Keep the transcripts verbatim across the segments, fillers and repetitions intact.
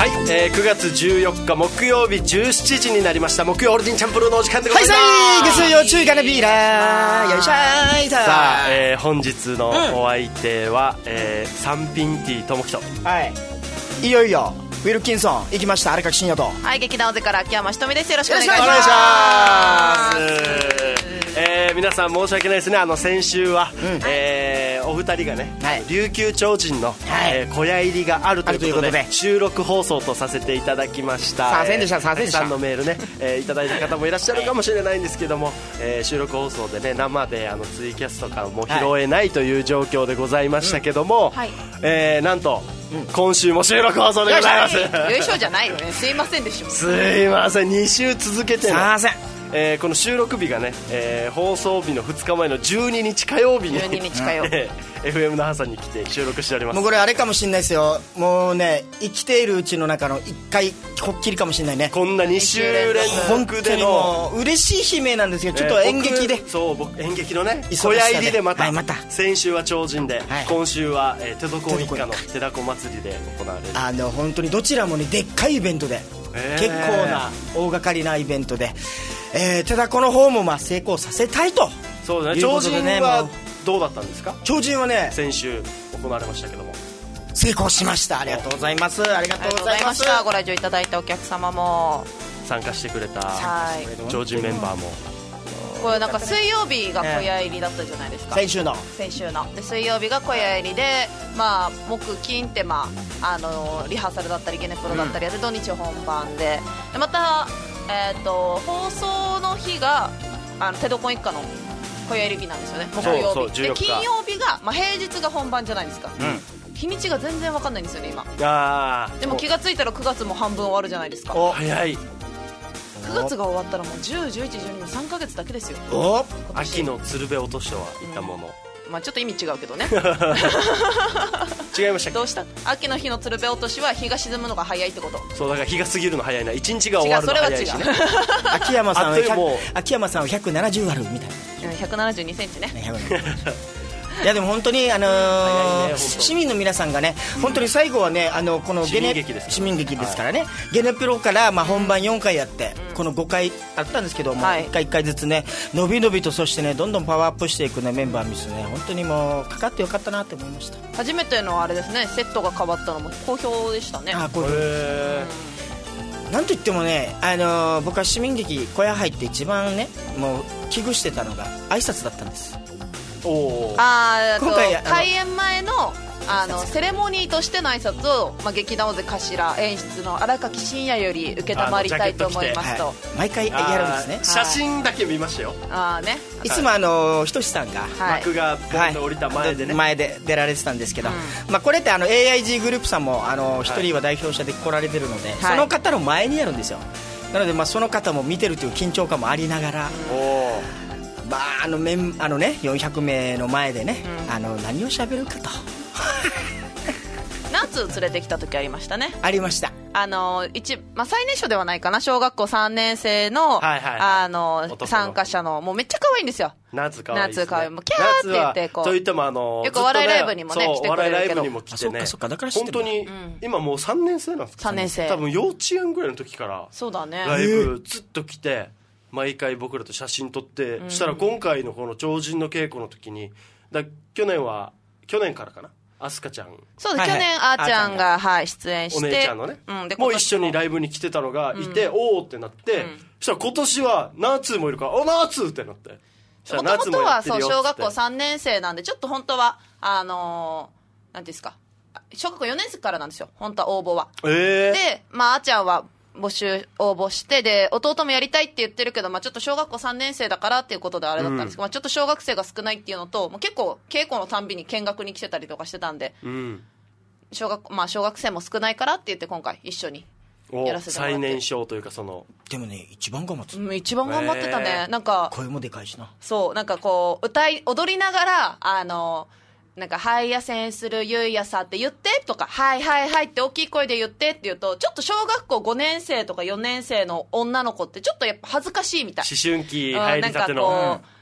、えー、くがつじゅうよっか木曜日じゅうしちじになりました。木曜オルディンチャンプルーのお時間でございます。 はいさい、月曜中華のビーラーよいしょーい。 さあ、えー、本日のお相手は、うん、えー、三品ティーともきと、 はい、いよいよウィルキンソン行きました。荒垣真也と、 はい、劇団尾瀬から秋山ひとみです。よろしくお願いします。 お願いします。えー、皆さん申し訳ないですね。あの先週は、うん、えー、お二人がね、はい、琉球超人の、はい、えー、小屋入りがあるということで、ということで収録放送とさせていただきました。 さんせんでした、さんせんでした。 たくさんのメールね、えー、いただいた方もいらっしゃるかもしれないんですけども、えー、収録放送でね、生であのツイキャスとかも拾えないという状況でございましたけども、はい、えー、なんと、うん、今週も収録放送でございます。 優勝じゃないよね。すいませんでしょ。 すいません、に週続けてね、すいません。 えー、この収録日がね、えー、放送日のふつかまえのじゅうににち火曜日にじゅうににち火曜日エフエム 那覇さんに来て収録しております。 もうこれあれかもしれないですよ。もうね、生きているうちの中のいっかいこっきりかもしれないね。 こんなに週連続での嬉しい悲鳴なんですけど、ちょっと演劇で、 えー、そう僕演劇のね小屋入りでまた、はい、また先週は超人で、はい、今週は、えー、手床一家の手だこ祭りで行われる、 あの本当にどちらもねでっかいイベントで、えー、結構な大掛かりなイベントで、えー、ただこの方もまあ成功させたいと。 そうだね。超人はどうだったんですか。 超人はね、 先週行われましたけども成功しました。ありがとうございます。ありがとうございます。 ご来場いただいたお客様も参加してくれた超人メンバーも、 これなんか水曜日が小屋入りだったじゃないですか、 先週の先週ので水曜日が小屋入りで、まあ、木金って、まあ、あのリハーサルだったりゲネプロだったりやって、土日本番で、でまた、えー、と放送の日があの手床一家の小屋入り日なんですよね、木曜日。 そうそう、 で金曜日が、まあ、平日が本番じゃないですか、うん、日にちが全然わかんないんですよね今。 あでも気がついたらくがつも半分終わるじゃないですか。 お早い。 くがつが終わったらもうじゅう、じゅういち、じゅうにのさんかげつだけですよ。 お秋の鶴瓶落としとはいったもの、 うん、まあ、ちょっと意味違うけどね違いましたっけ。 どうした。秋の日の鶴瓶落としは日が沈むのが早いってこと。 そうだから日が過ぎるの早いな、一日が終わるの早いしね。 秋山さんは秋山さんはひゃくななじゅう割るみたいな、 ひゃくななじゅうにセンチねいやでも本当に、あのーね、市民の皆さんがね、本当に最後はね、あのこのゲネ市民劇ですからね、はい、ゲネプロから、まあ、本番よんかいやって、うん、このごかいあったんですけども、はい、いっかいいっかいずつねのびのびと、そしてねどんどんパワーアップしていく、ね、メンバーミスね、本当にもうかかってよかったなって思いました。 初めてのあれですね、セットが変わったのも好評でしたね。 あ、好評です。なんといってもね、あのー、僕は市民劇小屋入って一番ねもう危惧してたのが挨拶だったんです。 おあ今回開演前 の, あのセレモニーとしての挨拶を、まあ、劇団尾瀬頭演出の荒垣真也より受けたまりたいと思いますと、はい、 毎回やるんですね。 写真だけ見ましたよ。 あ、ね、 いつもあのひとしさんが、 はい、幕がポンと降りた前でね、 はい、前で出られてたんですけど、うん、まあ、これってあの エーアイジー グループさんもあの一人は代表者で来られてるので、はい、その方の前にやるんですよ。なのでまあその方も見てるという緊張感もありながら、うん、おまあ、あのメンあのね、よんひゃくめいの前でね、うん、あの何を喋るかと夏連れてきた時ありましたね。 ありました。 あの一、まあ、最年少ではないかな、小学校さんねん生 の,、はいはいはい、あの参加者のもうめっちゃ可愛いんですよ。 夏可愛いですね。 夏可愛い、もうキャーって言ってこう、 といってもあのよくお笑いライブにもね来てくれるけど、お笑いライブにも来てね、 そっかそっか、だから知ってる。 本当に、うん、今もうさんねん生なんですか。 さんねん生、 多分幼稚園ぐらいの時からそうだね、 ライブずっと来て毎回僕らと写真撮って、うん、したら今回のこの超人の稽古の時にだ去年は去年からかな、アスカちゃん、 そうです、はいはい、去年あーちゃんが、はい、出演して、 お姉ちゃんのね、うん、でもう一緒にライブに来てたのがいて、うん、おーってなって、うん、そしたら今年はナーツーもいるから、おナーツーってなって、 もともとはそう小学校さんねん生なんで、ちょっと本当はあのー、なんていうんですか、小学校よねん生からなんですよ本当は応募は、えー、で、まあ、あーちゃんは募集応募して、で弟もやりたいって言ってるけど、まあ、ちょっと小学校さんねん生だからっていうことであれだったんですけど、うん、まあ、ちょっと小学生が少ないっていうのと、もう結構稽古のたんびに見学に来てたりとかしてたんで、うん、小学まあ、小学生も少ないからって言って今回一緒にやらせてもらって、 最年少というか、そのでもね一番頑張ってた、 うん、一番頑張ってたね。なんか声もでかいしな、 そう、なんかこう歌い踊りながら、あのなんかはいやせんするゆいやさって言ってとか、はいはいはいって大きい声で言ってって言うと、ちょっと小学校ごねん生とかよねん生の女の子ってちょっとやっぱ恥ずかしいみたい。 思春期入りたての、 うん、なんかこ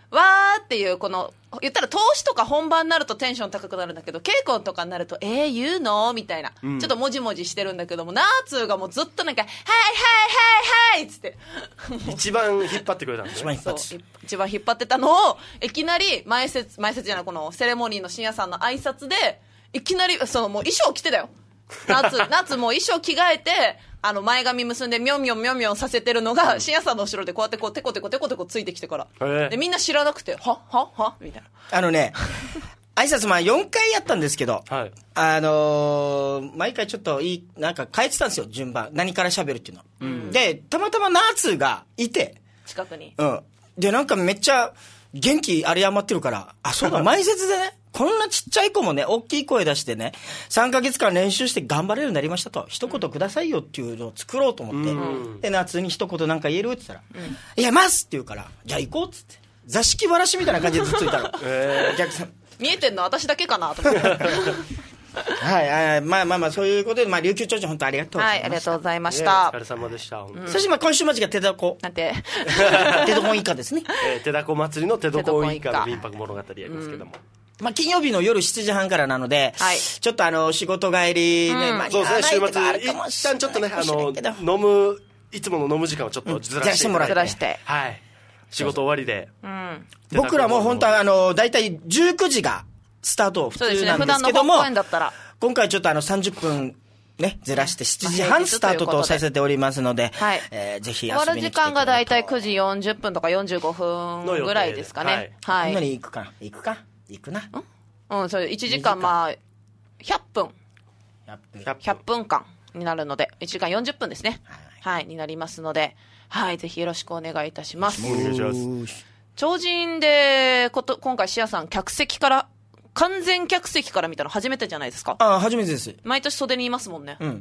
わーっていうこの言ったら投資とか本番になるとテンション高くなるんだけど、稽古とかになるとえー言うのみたいな、うん、ちょっともじもじしてるんだけども、ナーツーがもうずっとなんかはいはいはいはいっつって一番引っ張ってくれたんですね。 そう一番引っ張ってたのをいきなり前説前説じゃないこのセレモニーの深夜さんの挨拶でいきなりそのもう衣装着てたよ。夏夏もう衣装着替えてあの前髪結んでみょんみょんみょんみょんさせてるのが深夜さんの後ろでこうやってこうテコテコテコテコついてきてからでみんな知らなくてはははみたいな。 あのね挨拶まあよんかいやったんですけど、はい、あのー、毎回ちょっといいなんか変えてたんですよ順番何から喋るっていうの、うん、でたまたまナーツがいて近くに、 うん、でなんかめっちゃ元気あれ余ってるからあそうだ前説でねこんなちっちゃい子もね大きい声出してねさんかげつかん練習して頑張れるようになりましたと一言くださいよっていうのを作ろうと思って、うん、で夏に一言なんか言えるって言ったら、うん、いやますって言うからじゃあ行こうっつって座敷わらしみたいな感じでずっといたの、えー、お客さん見えてんの私だけかなと思ってはいはいまあまあまあそういうことで、まあ、琉球長寿本当ありがとうございました。はいありがとうございました、 お疲れ様でした、 うん、そしてまあ今週末が手だこなんて手どこんイカですね、 えー、手だこ祭りの手どこんイカの民泊物語やりますけども、 うんまあ、金曜日の夜しちじはんからなので、はい、ちょっとあの仕事帰りね、うん、間に合わないとかあるかもしれない。 一旦ちょっとねあの飲むいつもの飲む時間をちょっとずらしてもらって、 ずらして、 はい、仕事終わりで、うん、 僕らも本当はあのだいたいじゅうくじがスタート普通なんですけども、 ね、 今回ちょっとあのさんじゅっぷんね、ずらしてしちじはんスタートとさせておりますので、はいえー、ぜひ遊びに来てください。終わる時間がだいたいくじよんじゅっぷんとかよんじゅうごふんぐらいですかね。 はい。はい、何行くか行くか行くな。 うん、それいちじかんまあひゃっぷんひゃっぷんかんになるのでいちじかんよんじゅっぷんですね、はい、はい、になりますので、はい、ぜひよろしくお願いいたします。 お願いします。 超人でこと今回シアさん客席から完全客席から見たの初めてじゃないですか。 ああ初めてです。 毎年袖にいますもんね。うん、うん、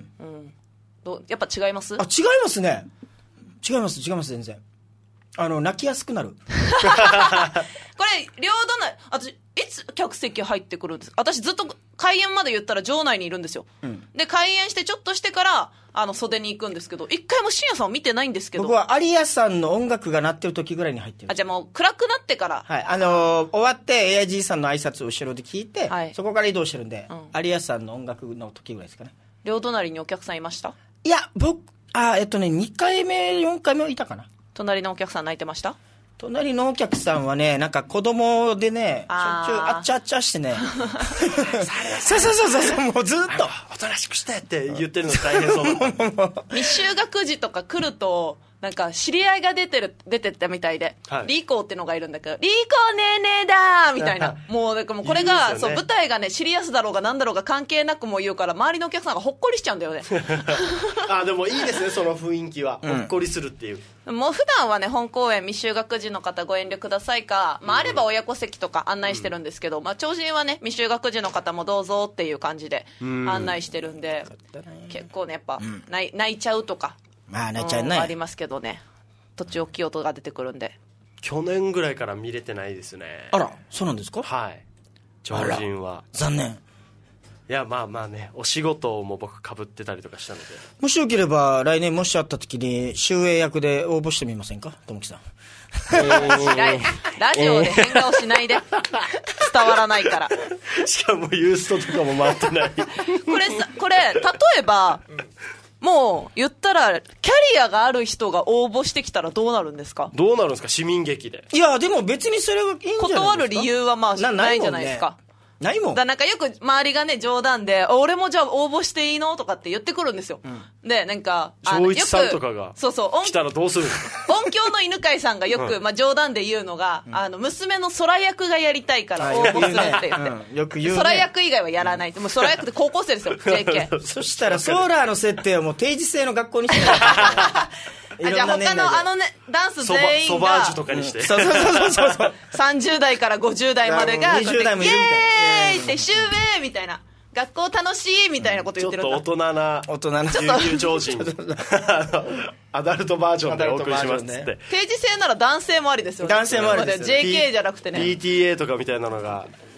どやっぱ違います？ あ違いますね。違います違います全然。あの泣きやすくなるこれ両隣私いつ客席入ってくるんですか。私ずっと開演まで言ったら場内にいるんですよ、うん、で開演してちょっとしてからあの袖に行くんですけど一回も深夜さんを見てないんですけど。 僕は有谷さんの音楽が鳴ってる時ぐらいに入ってる。 あじゃあもう暗くなってから、 はいあのー、終わって エーアイジー さんの挨拶を後ろで聞いて、はい、そこから移動してるんで、うん、有谷さんの音楽の時ぐらいですかね。 両隣にお客さんいました？ いや僕あえっとねにかいめよんかいめいたかな。 隣のお客さん泣いてました？ 隣のお客さんはねなんか子供でねしょっちゅうあっちゃあっちゃしてねそうそうそうそうもうずっとおとなしくしてって言ってるの大変そうだった未就学児とか来るとなんか知り合いが出てる出てったみたいで、はい、リーコーってのがいるんだけどリーコーねえねえだみたいなもうなんかもうこれが、ね、そう舞台がねシリアスだろうがなんだろうが関係なくも言うから周りのお客さんがほっこりしちゃうんだよねあでもいいですねその雰囲気は、うん、ほっこりするっていう。 もう普段はね本公演未就学児の方ご遠慮くださいか、まあ、あれば親子席とか案内してるんですけど、うんまあ、超人はね未就学児の方もどうぞっていう感じで案内してるんで、うん、結構ねやっぱ、うん、泣, 泣いちゃうとか、 まあ、泣いちゃうね、 うん、ありますけどね途中大きい音が出てくるんで。 去年ぐらいから見れてないですね。 あらそうなんですか。 はい超人は残念。 いやまあまあねお仕事も僕かぶってたりとかしたのでもしよければ来年もしあった時に集英役で応募してみませんかともきさん、 えー、ラジオで変顔しないで伝わらないからしかもユーストとかも回ってないこれさこれ例えば、うんもう言ったらキャリアがある人が応募してきたらどうなるんですか。 どうなるんですか市民劇で。 いやでも別にそれはいいんじゃないですか。 断る理由はまあないんじゃないですか。 ないもん。 だなんかよく周りがね冗談で俺もじゃあ応募していいのとかって言ってくるんですよ、うん、でなんか長一さんとかがそうそう来たらどうする音響の犬飼さんがよく、うんまあ、冗談で言うのが、うん、あの娘の空役がやりたいから応募するって言って、うん、よく言うね、空役以外はやらない、うん、もう空役って高校生ですよジェイケーそしたらソーラーの設定はもう定時制の学校にしてあじゃあ他のあのねダンス全員がソバージュとかにしてそうそうそうそうそうさんじゅう代からごじゅう代までがにじゅう代もいるみたいなイエーイってシューベーみたいな学校楽しいみたいなこと言ってるんだ、 うん、ちょっと大人な大人な琉球超人アダルトバージョンでお送りしますっつって、ね、 定時制なら男性もありですよね。 男性もありですよ、ね、 ジェーケー じゃなくてねピーティーエー とかみたいなのが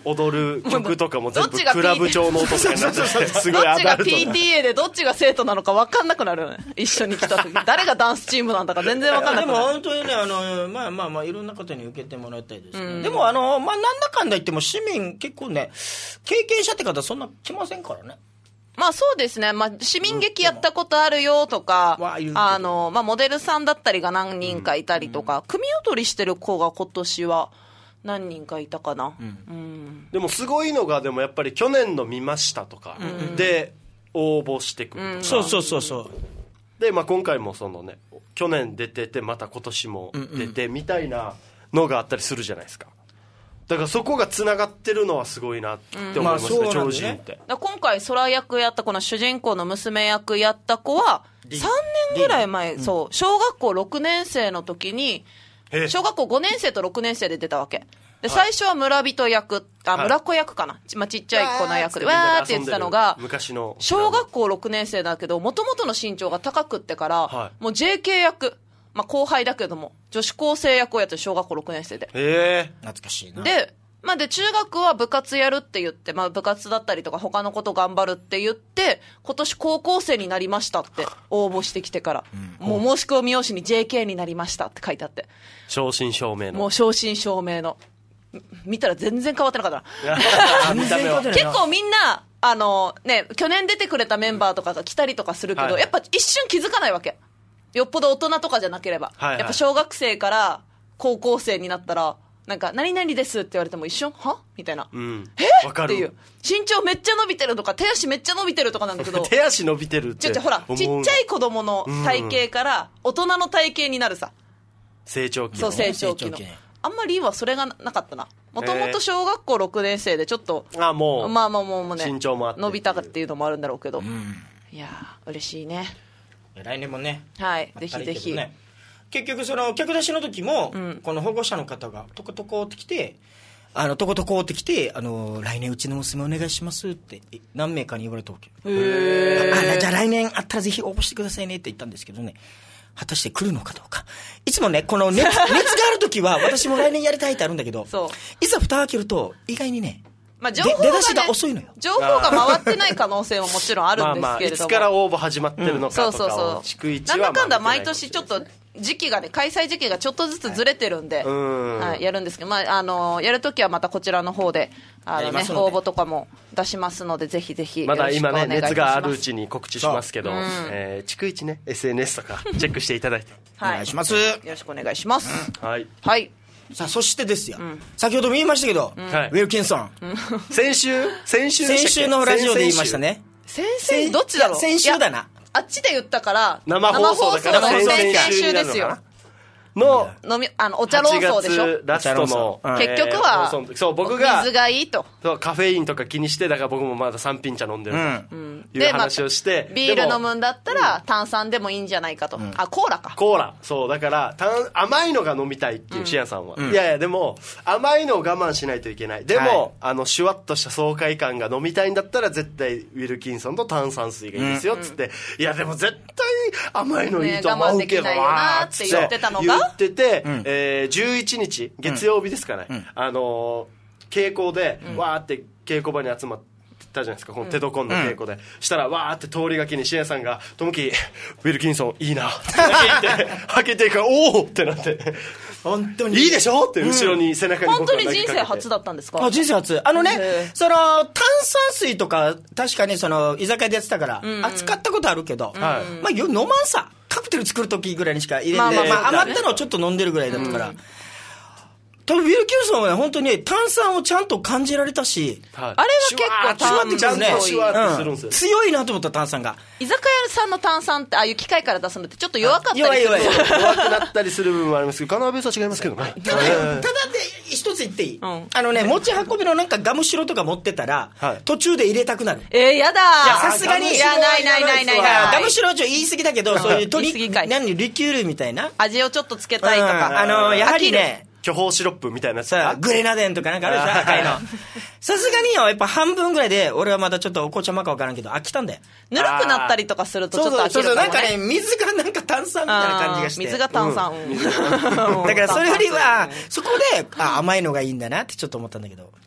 踊る曲とかも全部クラブ調の音とかになってすごいどっちがアダルトピーティーエー でどっちが生徒なのか分かんなくなるよね。一緒に来た時誰がダンスチームなんだか全然分かんなくなる。 でも本当にね、あのまあまあまあいろんな方に受けてもらいたいですね、うん、でもあの、まあ、なんだかんだ言っても市民結構ね経験者って方そんな来ませんからね。 まあそうですね、まあ、市民劇やったことあるよとか、うん、あのまあ、モデルさんだったりが何人かいたりとか、うん、組踊りしてる子が今年は何人かいたかな、うんうん、 でもすごいのがでもやっぱり去年の見ましたとかで応募してくるとか、うん、 そうそうそうそうで、まあ、今回もそのね去年出ててまた今年も出てみたいなのがあったりするじゃないですか。だからそこがつながってるのはすごいなって思いますね、超人って。 今回空役やったこの主人公の娘役やった子はさんねんぐらい前、そう小学校ろくねん生の時に小学校ごねん生とろくねん生で出たわけで、最初は村人役、あ、村子役かな、まあ、ちっちゃい子の役でわーって言ってたのが、 昔の小学校ろくねん生だけどもともとの身長が高くってから、はい、もう ジェーケー 役、まあ、後輩だけども女子高生役をやってる小学校ろくねん生で、 へー懐かしいな。 で、まあ、で中学は部活やるって言って、まあ、部活だったりとか他のこと頑張るって言って今年高校生になりましたって応募してきてから、うん、もう申し込み用紙に ジェーケー になりましたって書いてあって、 正真正銘の、 もう正真正銘の、見たら全然変わってなかったな結構みんなあの、ね、去年出てくれたメンバーとかが来たりとかするけど、はい、やっぱ一瞬気づかないわけ、よっぽど大人とかじゃなければ、はいはい、やっぱ小学生から高校生になったらなんか何々ですって言われても一瞬はみたいな、うん、えっていう、身長めっちゃ伸びてるとか手足めっちゃ伸びてるとかなんだけど手足伸びてるってちょちょほらちっちゃい子供の体型から大人の体型になるさ、 成長期の、 そう成長期のあんまり今それがなかったな。もともと小学校ろくねん生でちょっと、 えー、あもうまあまあもうね身長もあって伸びたかっていうのもあるんだろうけど、うん、いや嬉しいね。 来年もね、 はいぜひぜひ、 ね、結局その客出しの時も、うん、この保護者の方がトコトコって来てあのトコトコって来てあの来年うちの娘お願いしますって何名かに言われたわけ。 へーあじゃあ来年あったらぜひ応募してくださいねって言ったんですけどね、果たして来るのかどうか。いつもねこの 熱, 熱がある時は私も来年やりたいってあるんだけどいざ蓋開けると意外にね、 まあ情報がね、 出だしが遅いのよ。 情報が回ってない可能性ももちろんあるんですけれどもまあ、まあ、いつから応募始まってるのかとかを、うん、そうそうそう逐一はなんだかんだ毎年ちょっと時期がね開催時期がちょっとずつずれてるんで、はいはい、やるんですけど、まあ、あのやるときはまたこちらの方であの、ね、応募とかも出しますのでぜひぜひまだ今ね熱があるうちに告知しますけど、うんえー、逐一ね エスエヌエス とかチェックしていただいてはい、お願いします。 よろしくお願いします、 うん、はい、 はい、 さあそしてですよ、うん、先ほども言いましたけど、うん、ウィルキンソン、うん、 先週先週先週のラジオで言いましたね。 先々どっちだろう。 先週だな。 あっちで言ったから生放送だから先々週ですよの飲みあのお茶論争でしょ。 ラストの、 うん、結局は、えー、 そう僕が水がいいとそうカフェインとか気にしてだから僕もまださん品茶飲んでると、うん、いう話をして、 まあ、ビール飲むんだったら炭酸でもいいんじゃないかと、うん、あコーラかコーラそうだから甘いのが飲みたいっていうシアンさんは、うん、いやいやでも甘いのを我慢しないといけないでも、はい、あのシュワッとした爽快感が飲みたいんだったら絶対ウィルキンソンと炭酸水がいいですよっつって、うん、いやでも絶対甘いのいいと思うけどなーって言ってたのが言ってて、うんえー、じゅういちにち月曜日ですかね、うん、あのー、稽古で、うん、わーって稽古場に集まったじゃないですかこのテトコンの稽古で、うん、したらわーって通りがけにシエンさんがトムキーウィルキンソンいいなって言ってはけていくからおおってなって本当にいいでしょって後ろに背中に僕が投げかけて、うん、本当に人生初だったんですか。 あ人生初あのねその炭酸水とか確かにその居酒屋でやってたから、うんうん、扱ったことあるけど、うんまあ、飲まんさカクテル作るときぐらいにしか入れて、まあまあまあ、余ったのをちょっと飲んでるぐらいだったから、うん多分ウィル・キンソンは、ね、本当に炭酸をちゃんと感じられたし、 はい、あれは結構シュワってちゃんとシュワってするんですよ、 うん、強いなと思った炭酸が居酒屋さんの炭酸ってああいう機械から出すのってちょっと弱かったりする弱い弱い弱くなったりする部分もありますけどカナベースは違いますけどねただ、ただで一つ言っていい、うん、あのね持ち運びのなんかガムシロとか持ってたら、はい、途中で入れたくなるえーやださすがにいやないないないないないガムシロはちょっと言い過ぎだけどそういうトリ何リキュールみたいな味をちょっとつけたいとか、 うん、あのやはりね巨峰シロップみたいなやつさグレナデンとかなんかあるじゃん赤いのさすがによやっぱ半分ぐらいで俺はまだちょっとお紅茶まか分からんけど飽きたんだよぬるくなったりとかするとちょっと飽きるかもね。そうそうそうなんかね水がなんか炭酸みたいな感じがして水が炭酸、うん、 だからそれよりはそこであ甘いのがいいんだなってちょっと思ったんだけど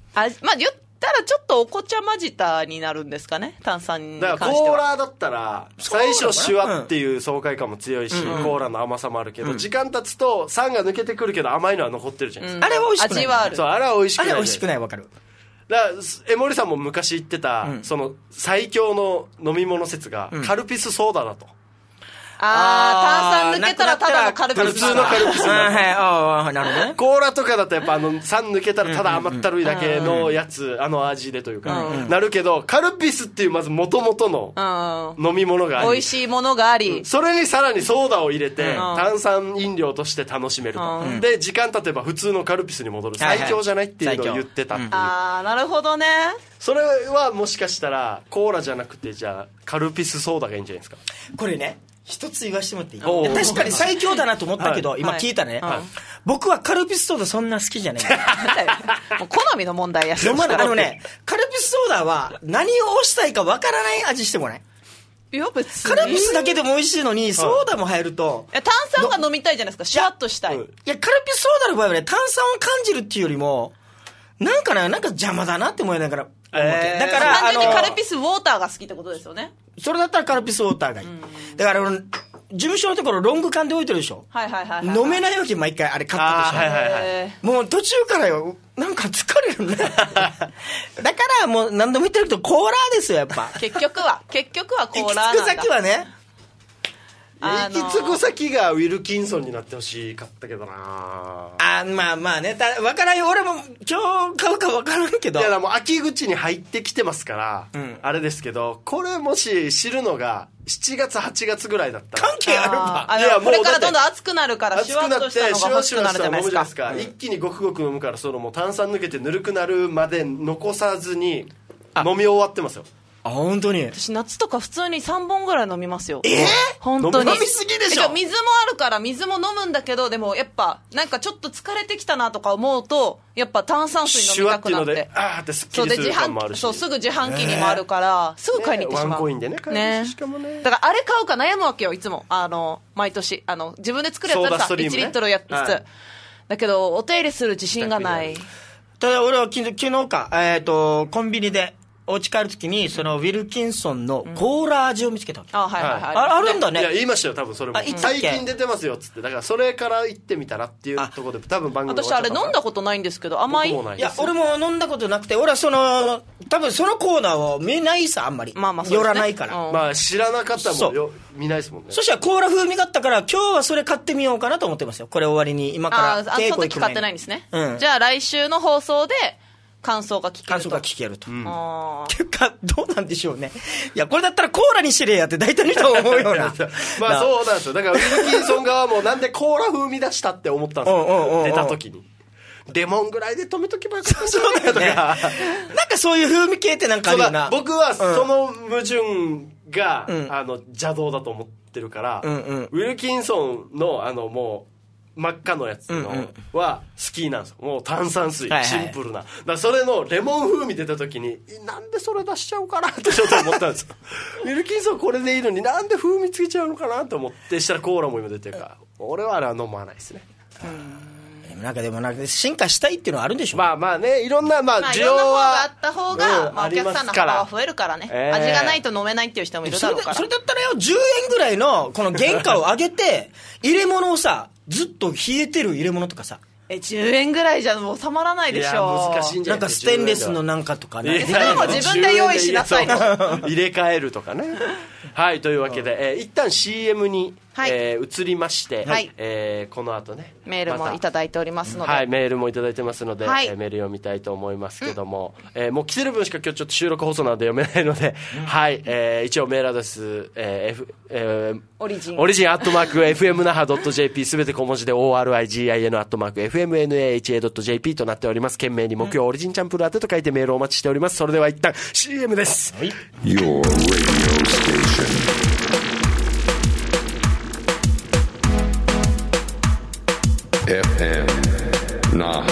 あ、まあ言ったらちょっとお紅茶混じたになるんですかね、炭酸に関しては。 だからコーラだったら最初シュワっていう爽快感も強いし、うん、コーラの甘さもあるけど、うん、時間経つと酸が抜けてくるけど甘いのは残ってるじゃないですか、 うん、あれは美味しくない。 味はある。 そう、あれは美味しくない。 あれは美味しくない、わかる。 だから江森さんも昔言ってた、うん、その最強の飲み物説がカルピスソーダだと、 あー、炭酸抜けたらただのカルピス。 普通のカルピス。 ああ、なるほどね。 コーラとかだとやっぱあの酸抜けたらただ甘ったるいだけのやつ、あの味でというか、なるけど、カルピスっていうまず元々の飲み物があり、 美味しいものがあり、 それにさらにソーダを入れて炭酸飲料として楽しめると。で、時間経てば普通のカルピスに戻る。最強じゃないっていうのを言ってたっていう。 あー、なるほどね。 それはもしかしたらコーラじゃなくて、じゃあカルピスソーダがいいんじゃないですか。 これね、一つ言わせてもらっていい？確かに最強だなと思ったけど、はい、今聞いたね、はい、僕はカルピスソーダそんな好きじゃないもう好みの問題やし。 あのね、カルピスソーダは何を推したいかわからない味してもない。 いや別にカルピスだけでも美味しいのに、ソーダも入ると、 いや炭酸が飲みたいじゃないですか。シュワッとしたい。いや、カルピスソーダの場合はね、炭酸を感じるっていうよりもなんかね、なんか邪魔だなって思いながら、えー、だから単純にカルピスウォーターが好きってことですよね。 それだったらカルピスウォーターがいい。だから事務所のところロング缶で置いてるでしょ。 はいはいはい、はい、 飲めないわけ毎回あれ買ったでしょ。はいはいはい、もう途中からよ、なんか疲れるねだからもう何度も言ってるけどコーラですよやっぱ。 結局は結局はコーラなんだ。 行き着く先はね、 行き着く先がウィルキンソンになってほしかったけどなあ。まあまあね、た分からんよ。俺も今日買うか分からんけど、 いやもう秋口に入ってきてますから、うん、あれですけど、これもし知るのがしちがつはちがつぐらいだったら関係あるか。 あいやもうこれからどんどん暑くなるからシュワッとしたのが欲しくなるじゃないですか。 うん、一気にごくごく飲むから、そのもう炭酸抜けてぬるくなるまで残さずに飲み終わってますよ。 あ、本当に。 私夏とか普通にさんぼんぐらい飲みますよ。 えー、 本当に飲みすぎでしょ。 水もあるから水も飲むんだけど、でもやっぱなんかちょっと疲れてきたなとか思うと、やっぱ炭酸水飲みたくなって、 シュワっていうのであーってすっきりする感もあるし、 そうすぐ自販機にもあるから、えー、すぐ買いに行ってしまう、ね、ワンコインでね買えるし、しかもね。 だからあれ買うか悩むわけよいつも。あの毎年あの自分で作るやつあるさ、ね、いちリットルやつ、はい、だけどお手入れする自信がない。 ただ俺は昨日か、えーとコンビニでお家帰るときにそのウィルキンソンのコーラ味を見つけたわけ、うん、あはいはいはい、あ, あるんだね。 いや言いましたよ多分それも。最近出てますよっつって。だからそれから行ってみたらっていうところで多分番組。 私あれ飲んだことないんですけど甘い。 いや俺も飲んだことなくて、俺はその多分そのコーナーを見ないさ、あんまり、まあまあそうですね、寄らないから、 うん、まあ知らなかったもんよ見ないですもんね。 そしたらコーラ風味があったから今日はそれ買ってみようかなと思ってますよ。これ終わりに今から稽古行く前に。ああその時買ってないんですね、うん、じゃあ来週の放送で感想が聞けると。 感想が聞けると。うん、っていうか、どうなんでしょうね。いや、これだったらコーラにしてれやって大体の人は思うような。 まあそうなんですよ。だからウィルキンソン側もなんでコーラ風味出したって思ったんですよ。出た時に。レモンぐらいで止めとけばよかったんじゃないかとか。なんかそういう風味系ってなんかあるよな。 僕はその矛盾が、うん、あの邪道だと思ってるから、うんうん、ウィルキンソンのあのもう、真っ赤のやつのは好きなんですよ。もう炭酸水、シンプルな。だからそれのレモン風味出た時に、なんでそれ出しちゃうかなってちょっと思ったんですよ。ウィルキンソンこれでいいのになんで風味つけちゃうのかなと思って、したらコーラも今出てるから、俺はあれは飲まないですね。 うん、なんかでもなんか進化したいっていうのはあるんでしょう。 まあまあね、いろんな、まあ需要は、 まあ、いろんな方があった方が、うんまあ、お客さんの幅は増えるからね、えー、味がないと飲めないっていう人もいるだろうから。 それだったらよ、じゅうえんぐらいのこの原価を上げて入れ物をさ、ずっと冷えてる入れ物とかさ、 えじゅうえんぐらいじゃもう収まらないでしょ。いや難しいんじゃない。 なんかステンレスのなんかとかね、 それも自分で用意しなさいと入れ替えるとかね。はいというわけで、えー、一旦 シーエム に、はいえー、移りまして、はいえー、この後ねメールもいただいておりますので、 はい、メールもいただいてますので、はいえー、メール読みたいと思いますけども、うんえー、もう来てる分しか今日ちょっと収録放送なので読めないので、うんはいえー、一応メールアドレス、えー F えー、オリジンオリジンアットマーク エフエムナハドットジェーピー すべて小文字で オーアールアイジーアイエヌ アットマーク エフエムエヌエーエイチエードットジェーピー となっております。懸命に木曜オリジンチャンプル宛てと書いてメールをお待ちしております。それでは一旦 シーエム です、はい、Your radio stationエフエム Naha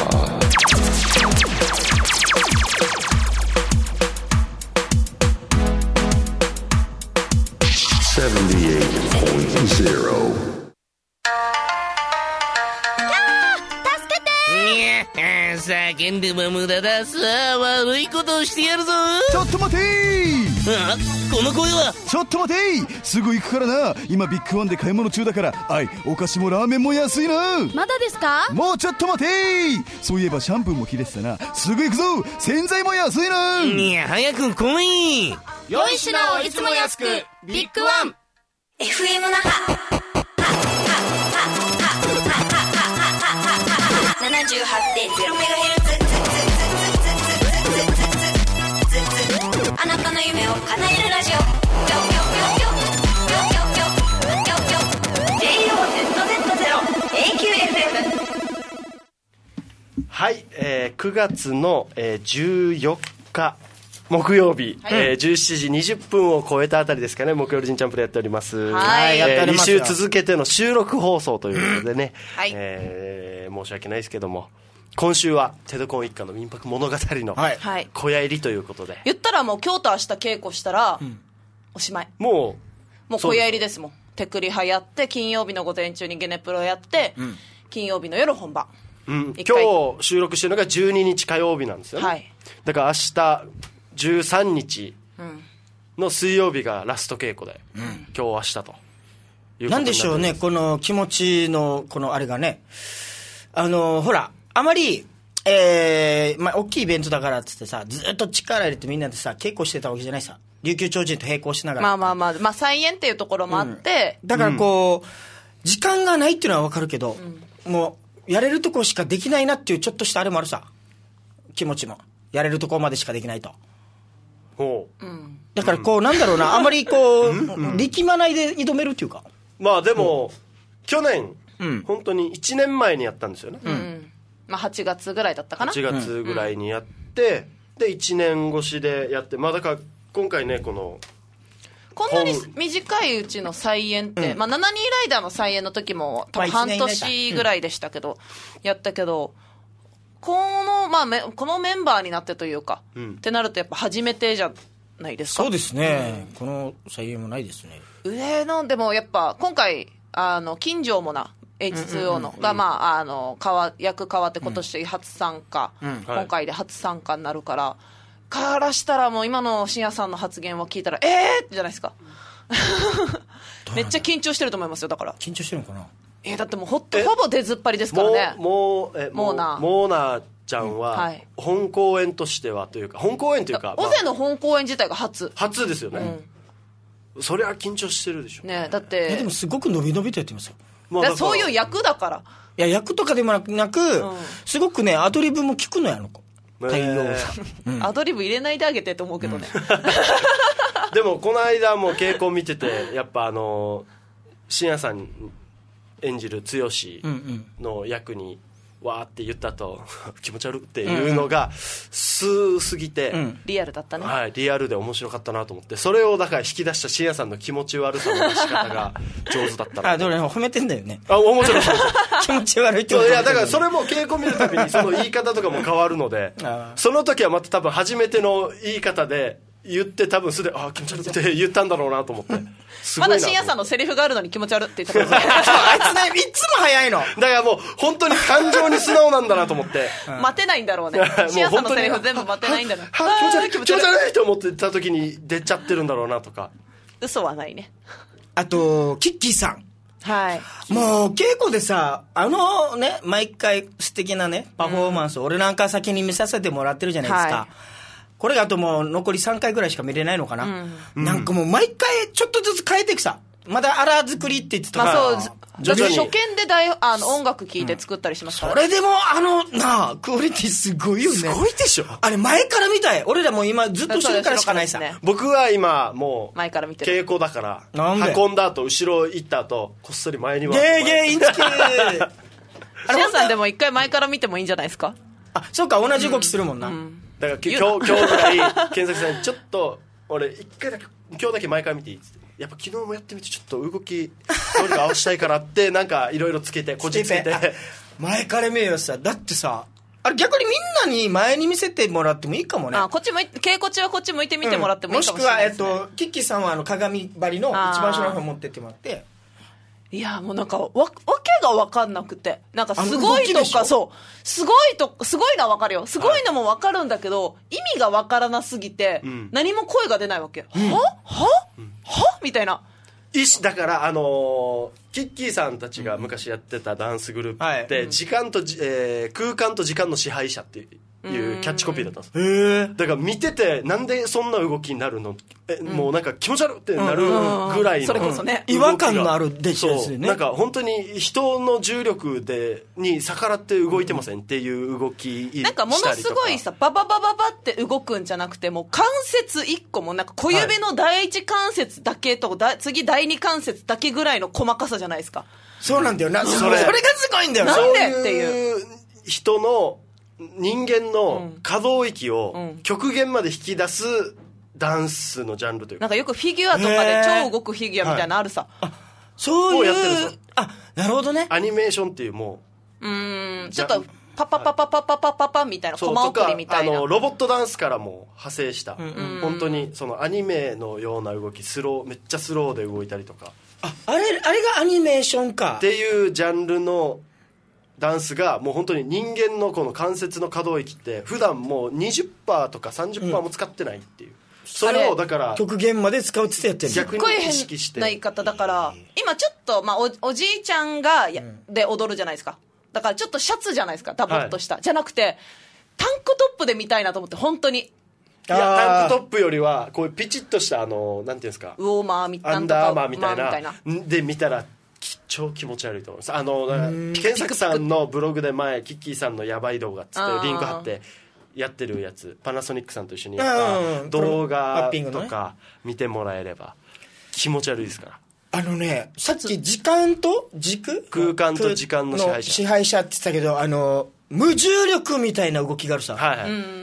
seventy-eight point zero 助けてー叫んでも無駄だ。さあ悪いことをしてやるぞ。 ちょっと待てー。 あ、この声は。 ちょっと待てー。すぐ行くからな。今ビッグワンで買い物中だから。あい、お菓子もラーメンも安いな。 まだですか。 もうちょっと待てー。そういえばシャンプーも切れてたな。すぐ行くぞ。洗剤も安いな。 いや早く来い。 良い品をいつも安くビッグワン。 エフエム 那覇 ななじゅうはちてんゼロメガヘルツ、あなたの夢を叶えるラジオ。ジェイオーゼットゼットゼロ エーキューエフエム。 はい、えー、くがつの、えー、じゅうよっか木曜日、はい、えー、じゅうしちじにじゅっぷんを超えたあたりですかね、木曜日ジンチャンプでやっております。 はい、 えー、に週続けての収録放送ということでね、 はい、 えー、申し訳ないですけども、今週はテドコン一家の民泊物語の小屋入りということで、はい、 言ったらもう今日と明日稽古したら、うん、おしまい。もうもう小屋入りですもん。手繰りはやって金曜日の午前中にゲネプロやって、うん、金曜日の夜本番、 うん、今日収録してるのがじゅうににち火曜日なんですよね、はい、だから明日じゅうさんにちの水曜日がラスト稽古で、うん、今日明日ということになってます。 なんでしょうね、この気持ちのこのあれがね、あのほらあまり、えーまあ、大きいイベントだからっつってさ、ずっと力入れてみんなでさ稽古してたわけじゃないさ。琉球超人と並行しながら、 まあまあまあ、まあ、再演っていうところもあって、 うん、だからこう、うん、時間がないっていうのは分かるけど、うん、もうやれるとこしかできないなっていうちょっとしたあれもあるさ。気持ちもやれるとこまでしかできないと。 ほう、 うん、だからこうなんだろうな、あんまりこう、うん、力まないで挑めるっていうか。 まあでも、うん、去年、うん、本当にいちねんまえにやったんですよね、 うん、まあ、はちがつぐらいだったかな。 はちがつぐらいにやって、うん、でいちねん越しでやって、まあだから今回ね、このこんなに短いうちの再演って、うん、まあ、ななにんライダーの再演の時も多分半年ぐらいでしたけど、うん、やったけど、この、まあ、このメンバーになってというか、うん、ってなるとやっぱ初めてじゃないですか。 そうですね、うん、この再演もないですね。 上のでもやっぱ今回あの金城もな エイチツーオー の、うんうんうん、が、まあ、あの役変わって今年初参加、うん、今回で初参加になるから、はい、からしたらもう今の深夜さんの発言を聞いたらえーじゃないですかめっちゃ緊張してると思いますよ。だから緊張してるのかな。 えー、だってもう ほ, ほぼ出ずっぱりですからね。 もう、もう、え、モーナーモーナーちゃんは、うん、はい、本公演としてはというか、本公演というか、 尾瀬の本公演自体が初初ですよね、うん、それは緊張してるでしょ、 ね、だってでもすごく伸び伸びとやってますよ、 まあ、だそういう役だから。 いや役とかでもなく、うん、すごくねアドリブも聞くのやの対応さ、 うん、アドリブ入れないであげてと思うけどね、 うん、でもこの間も稽古見てて、やっぱあの深夜さん演じる剛の役にわーって言ったと気持ち悪っていうのがすすぎて、うん、 リアルだったね、 はい、リアルで面白かったなと思って、それをだから引き出した深夜さんの気持ち悪さの出し方が上手だったな。 あ、でもね、褒めてんだよね。 あ、面白い気持ち悪いってこと。いやだからそれも稽古見るたびにその言い方とかも変わるのでその時はまた多分初めての言い方で言って多分すでにあ気持ち悪いって言ったんだろうなと思ってすごいな。 まだ深夜さんのセリフがあるのに気持ち悪って言ってくださいあいつねいつも早いのだからもう本当に感情に素直なんだなと思って待てないんだろうね深夜さんのセリフ全部待てないんだろう気持ち悪い気持ち悪いと思ってた時に出ちゃってるんだろうなとか。 嘘はないね。 あとキッキーさん、 はい、 もう稽古でさあのね毎回素敵なねパフォーマンスを俺なんか先に見させてもらってるじゃないですか、はい、これがあともう残りさんかいぐらいしか見れないのかな、うん、なんかもう毎回ちょっとずつ変えていくさ。まだ荒作りって言ってたから、まあ、そうだって初見で大あの音楽聴いて作ったりしますから、 うん、それでもあのなあクオリティすごいよね。 すごいでしょあれ前から見たい。俺らもう今ずっと後ろからしかないさ、 ね、 僕は今もう前から見てる稽古だから運んだ後後ろ行った後こっそり前にはゲーゲーインチキー皆さんでも一回前から見てもいいんじゃないですか。 あそうか同じ動きするもんな、うんうん、 だから今日今日ぐらい健作さんにちょっと俺一回だけ今日だけ前から見ていいっつって、やっぱ昨日もやってみてちょっと動きどうにか合わしたいからってなんかいろいろつけてこじつけて前から見よさ。だってさあれ逆にみんなに前に見せてもらってもいいかもね。 あこっちも稽古中はこっち向いてみてもらってもいいかもしれないですね、 うん、もしくは、えっと、キッキーさんはあの鏡張りの一番後ろの方持ってってもらっていやもうなんかわわけが分かんなくて、なんかすごいとか、そうすごいとすごいのは分かるよ、すごいのも分かるんだけど、はい、意味が分からなすぎて、うん、何も声が出ないわけ、うん、はは、うん、はみたいな。 だからあのー、キッキーさんたちが昔やってたダンスグループって、うん、時間と、えー、空間と時間の支配者っていういうキャッチコピーだったんです。へー。だから見ててなんでそんな動きになるの、え、うん、もうなんか気持ち悪ってなるぐらいの、 それこそね違和感のあるでしょですよね。 なんか本当に人の重力でに逆らって動いてませんっていう動きなんかものすごいさバババババって動くんじゃなくて、もう関節いっこもなんか小指の第一関節だけと、はい、次第二関節だけぐらいの細かさじゃないですか。 そうなんだよな、それ、それがすごいんだよ。 なんでっていう人の人間の可動域を極限まで引き出すダンスのジャンルというか、 なんかよくフィギュアとかで超動くフィギュアみたいなのあるさ、 はい、あそういうやってるんですよ。 あ、なるほどね。 アニメーションっていうもううーんちょっとパパパパパパパパパみたいな、コマ送りみたいな、 あのロボットダンスからも派生した、うん、本当にそのアニメのような動き、スローめっちゃスローで動いたりとか、 ああれあれがアニメーションかっていうジャンルのダンスが、もう本当に人間のこの関節の可動域って普段もう にじゅっパーセント とか さんじゅっパーセント も使ってないっていう、うん、それをだから極限まで使うってやってる、 逆に意識して、 すっごい変な言い方だから、今ちょっと、まあ、お, おじいちゃんがや、うん、で踊るじゃないですか。だからちょっとシャツじゃないですか、ダボっとした、はい、じゃなくてタンクトップで見たいなと思って、本当に。いやタンクトップよりはこういうピチッとしたあのなんていうんですか、 ウォーマーみたいな、 アンダーマーみたいな、まあ、みたいなで見たら超気持ち悪いと思います。あの検索さんのブログで前キッキーさんのやばい動画っつってリンク貼ってやってるやつ、パナソニックさんと一緒にやった動画とか見てもらえれば気持ち悪いですから。 あのね、さっき時間と軸、 空間と時間の支配者支配者って言ってたけど、あの無重力みたいな動きがあるさ、 はいはい、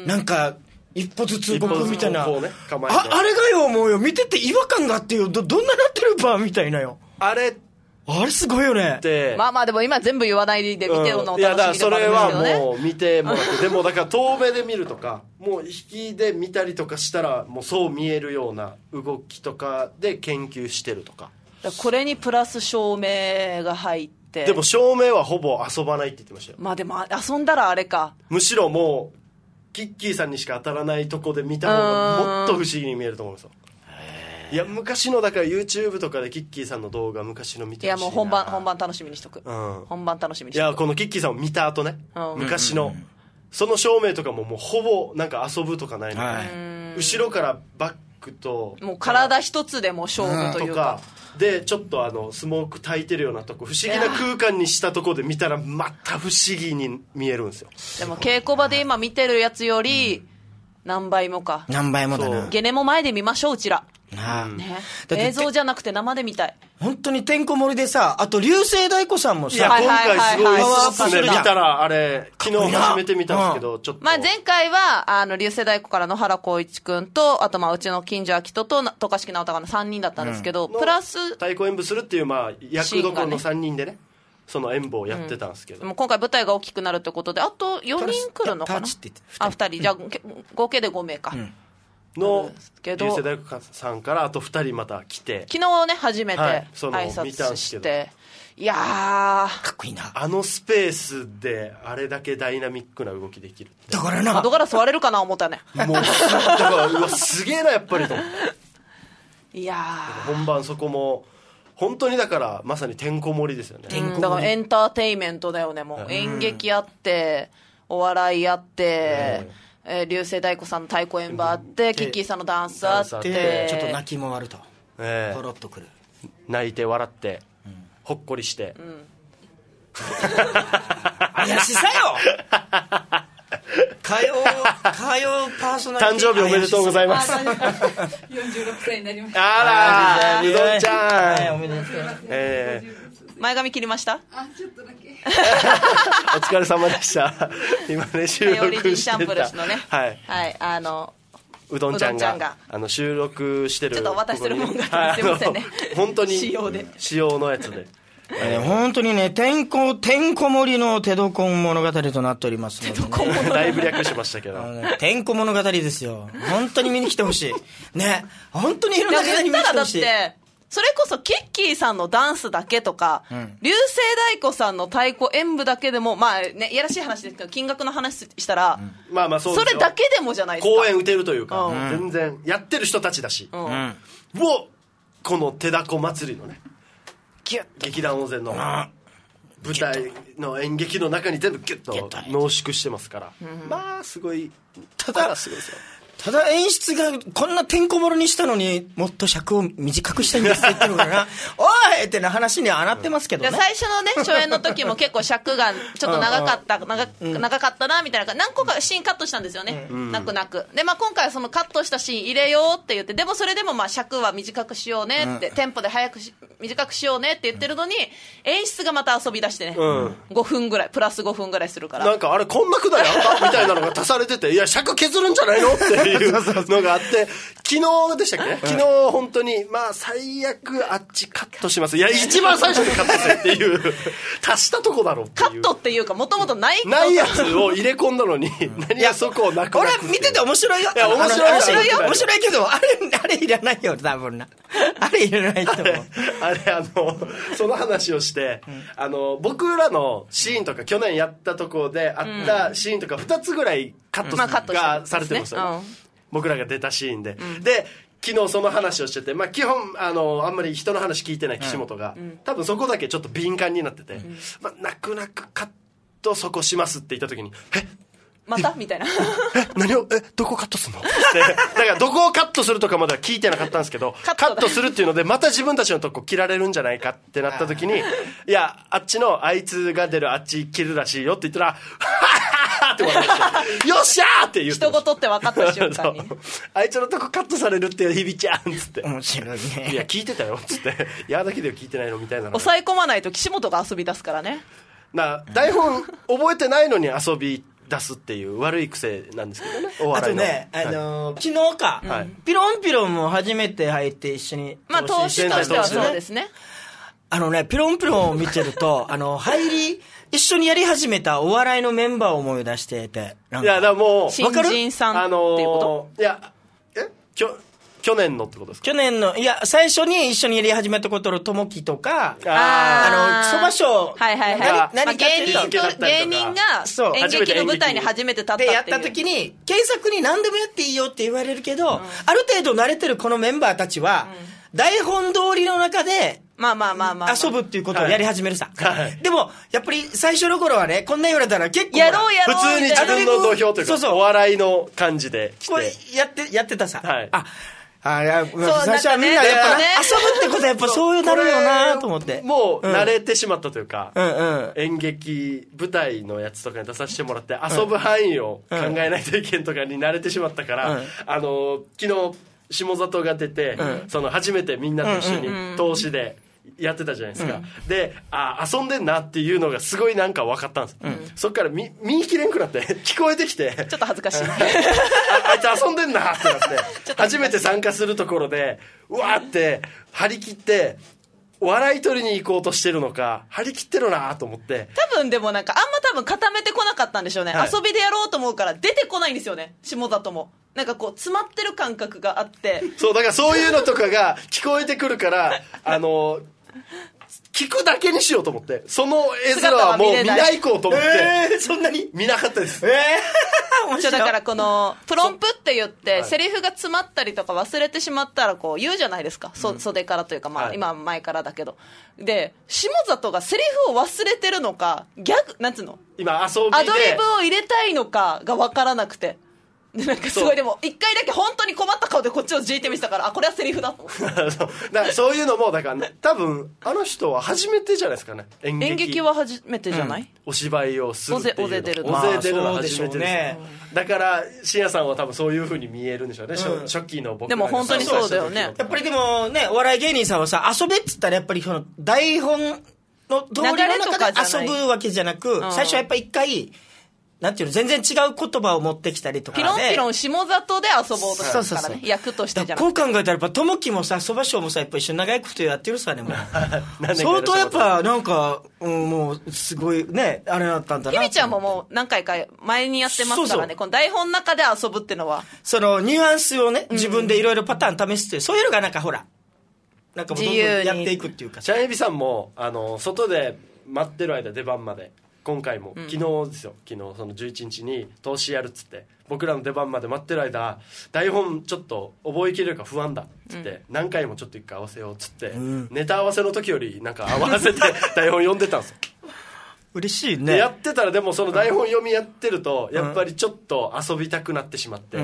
なんか一歩ずつ動くみたいな、 ね、 あ, あれがよ、もうよ見てて違和感があってよ、 ど, どんななってるばみたいなよ。 あれあれすごいよね。 まあまあでも今全部言わないで見てるのを楽しみでもあるんですけどね、うん、いやだからそれはもう見てもらってでもだから遠目で見るとか、もう引きで見たりとかしたらもうそう見えるような動きとかで研究してるとか、 これにプラス照明が入って、 でも照明はほぼ遊ばないって言ってましたよ。 まあでも遊んだらあれか、 むしろもうキッキーさんにしか当たらないとこで見た方がもっと不思議に見えると思いますよ。いや昔のだから YouTube とかでキッキーさんの動画昔の見てほしいな。 いやもう本番本番楽しみにしとく、うん、本番楽しみにしとく。 いやこのキッキーさんを見た後ね、うん、昔の、うん、その照明とかももうほぼなんか遊ぶとかないので、はい、後ろからバックともう体一つでも勝負というか、 うん、でちょっとあのスモーク焚いてるようなとこ不思議な空間にしたとこで見たらまた不思議に見えるんですよ。 でも稽古場で今見てるやつより何倍もか、 何倍もだな。 ゲネも前で見ましょう、うちらなあ、 ね、映像じゃなくて生で見たい。 本当にてんこ盛りでさ、あと流星大子さんもさ、 いや今回すごいですね。見たらあれ昨日初めて見たんですけど、うん、ちょっと、 まあ、前回はあの流星大子から野原光一君と、あとまあうちの金城明人と渡嘉敷直隆のさんにんだったんですけど、うん、プラス太鼓演舞するっていう、まあ、役どころのさんにんでね、その演舞をやってたんですけど、 うん、もう今回舞台が大きくなるってことであとよにん来るのかな、あふたりじゃあ合計でごめいか、うんの流星大学さんからあとふたりまた来て、 昨日ね初めて挨拶して、はい、いやーかっこいいな。 あのスペースであれだけダイナミックな動きできるって、 だからな窓ガラス割れるかな思ったねもうだからうわすげえなやっぱりといやー本番そこも本当にだからまさにてんこ盛りですよね、 うん、だからエンターテインメントだよね。もう演劇あってお笑いあって、うんえー、流星大子さんの太鼓演舞あって、キッキーさんのダンスあって、 ちょっと泣きもあると、 えー、 ポロッとくる、 泣いて笑って、うん、ほっこりして、うん、 怪しさよ歌謡歌謡パーソナリティ誕生日おめでとうございますよんじゅうろくさいになりました。 あらうどんちゃん、 はい、おめでとう、 えー前髪切りました？ あ、ちょっとだけお疲れ様でした今ね収録してたオリジンシャンプルスのね、 はい、 はい、あのうどんちゃん が, んがあの収録してるちょっとお渡しするもんがあってすいませんね本当に仕様で仕様のやつでえー、本当にねてんこてんこ盛りの手どこん物語となっておりますので、ね、 だいぶ略しましたけど、 ね、てんこ物語ですよ。本当に見に来てほしいね。本当にいろんな方に見に来てほしい。 だってそれこそキッキーさんのダンスだけとか、うん、流星大子さんの太鼓演舞だけでも、まあね、いやらしい話ですけど、金額の話したら、うん、まあまあそうですよ。それだけでもじゃないですか。 公演打てるというか、うん、全然やってる人たちだし、うん、をこの手だこ祭りのね、劇団温泉の舞台の演劇の中に全部ギュッと濃縮してますから、うん、まあすごい。 ただすごいですよ。ただ演出がこんなてんこ盛りにしたのにもっと尺を短くしたいんですって言ってるからなおいってな話にはなってますけどね。 最初のね初演の時も結構尺がちょっと長かった長, 長かったなみたいな、何個かシーンカットしたんですよね、うん、泣く泣くで、まあ、今回はそのカットしたシーン入れようって言って、でもそれでもまあ尺は短くしようねって、うん、テンポで早くし短くしようねって言ってるのに、演出がまた遊び出してね、うん、ごふんぐらいプラスごふんぐらいするから、 なんかあれこんなくだりあったみたいなのが足されてて、いや尺削るんじゃないのっていうのがあって昨日でしたっけね、昨日本当にまあ最悪あっちカットします、いや一番最初にカットするっていう足したとこだろうっていう、 カットっていうかもともとないないやつを入れ込んだのに、うん、何やそこをなくなく俺見てて面白いよ、いや面白い面白いよ面白いけど、あれあれいらないよ多分なあれいらないと思う。 あれあのその話をして、うん、あの僕らのシーンとか去年やったところであったシーンとかふたつぐらいカットがされてるんですよ、僕らが出たシーンで、うん、で昨日その話をしてて、まあ、基本あのあんまり人の話聞いてない岸本が、うん、多分そこだけちょっと敏感になってて、うんまあ、泣く泣くカットそこしますって言った時にえまたみたいなえ何をえどこカットすんのってだからどこをカットするとかまでは聞いてなかったんですけどカットするっていうのでまた自分たちのとこ切られるんじゃないかってなった時にいやあっちのあいつが出るあっち切るらしいよって言ったらはぁって笑ってよっしゃーって言って人事って分かった瞬間にあいつのとこカットされるってひびちゃんっつって面白いねいや聞いてたよっつってやだけで聞いてないのみたいな抑え込まないと岸本が遊び出すからねな台本覚えてないのに遊び出すっていう悪い癖なんですけどね。お笑いのあとね、あのーはい、昨日か、はい、ピロンピロンも初めて入って一緒にまあ投資としてはそうですね。 あのねピロンピロンを見てるとあの入り一緒にやり始めたお笑いのメンバーを思い出していて、 いやだからもう新人さんっていうこと、 あのー、いやえきょ去年のってことですか。 去年のいや最初に一緒にやり始めたことのともきとかああのそばショーはいはいはい何、まあ、芸人と芸人が演劇の舞台に初めて立ったっていうでやった時に検索に何でもやっていいよって言われるけど、うん、ある程度慣れてるこのメンバーたちは、うん、台本通りの中でまあまあまあまあ遊ぶっていうことをやり始めるさ、はい、でもやっぱり最初の頃はねこんな言われたら結構やろうやろう普通に自分の土俵というかそうそうお笑いの感じで来てこれやってやってたさ、はい、ああいやそう最初はみんなやっぱ、ね、遊ぶってことはやっぱそういうなるよなと思ってもう慣れてしまったというか、うんうん、演劇舞台のやつとかに出させてもらって遊ぶ範囲を考えないといけんとかに慣れてしまったから、うん、あの昨日下里が出て、うん、その初めてみんなと一緒に投資でやってたじゃないですか、うん、であ遊んでんなっていうのがすごいなんか分かったんです、うん、そっから見見切れんくなって聞こえてきてちょっと恥ずかしいあ, あいつ遊んでんなってなって初めて参加するところでうわーって張り切って笑い取りに行こうとしてるのか張り切ってるなと思って多分でもなんかあんま多分固めてこなかったんでしょうね、はい、遊びでやろうと思うから出てこないんですよね下里もなんかこう詰まってる感覚があってそうだからそういうのとかが聞こえてくるからあの聞くだけにしようと思ってその絵面はもう見ないこうと思って、 えー、そんなに見なかったです、 えー、面白いだからこのプロンプって言ってセリフが詰まったりとか忘れてしまったらこう言うじゃないですか、うん、袖からというか、まあ、今前からだけどで下里がセリフを忘れてるのかギャグなんつうの今遊びでアドリブを入れたいのかが分からなくてでなんかすごいでも一回だけ本当に困った顔でこっちをじいてみせたからあこれはセリフだとそうだからそういうのもだから、ね、多分あの人は初めてじゃないですかね演劇演劇は初めてじゃない、うん、 お芝居をするっていうのおぜ出るのおぜ出るの初めてです、まあ、そうでしょうね、だから信也さんは多分そういう風に見えるんでしょうね、うん、初期の僕でも本当にそうだよねやっぱりでもねお笑い芸人さんはさ遊べっつったらやっぱりその台本の通りの中で遊ぶわけじゃなく、うん、最初はやっぱり一回なんていうの全然違う言葉を持ってきたりとかでピロンピロン下里で遊ぼうとしたからね、そうそうそう役としてじゃなくてこう考えたらやっぱともきもさそばショーもさやっぱ一緒に長いことやってるさねもう相当やっぱなんか、うん、もうすごいねあれだったんだなひみちゃんももう何回か前にやってますからねそうそうこの台本の中で遊ぶっていうのはそのニュアンスをね自分でいろいろパターン試すっていう、うん、そういうのがなんかほらなんかもうどんどんやっていくっていうか。 チャンエビさんもあの外で待ってる間出番まで今回も、うん、昨日ですよ昨日そのじゅういちにちに投資やるっつって僕らの出番まで待ってる間台本ちょっと覚えきれるか不安だっつって、うん、何回もちょっと一回合わせようっつって、うん、ネタ合わせの時よりなんか合わせて台本読んでたんですよ嬉しいね。 やってたらでもその台本読みやってるとやっぱりちょっと遊びたくなってしまって、うん、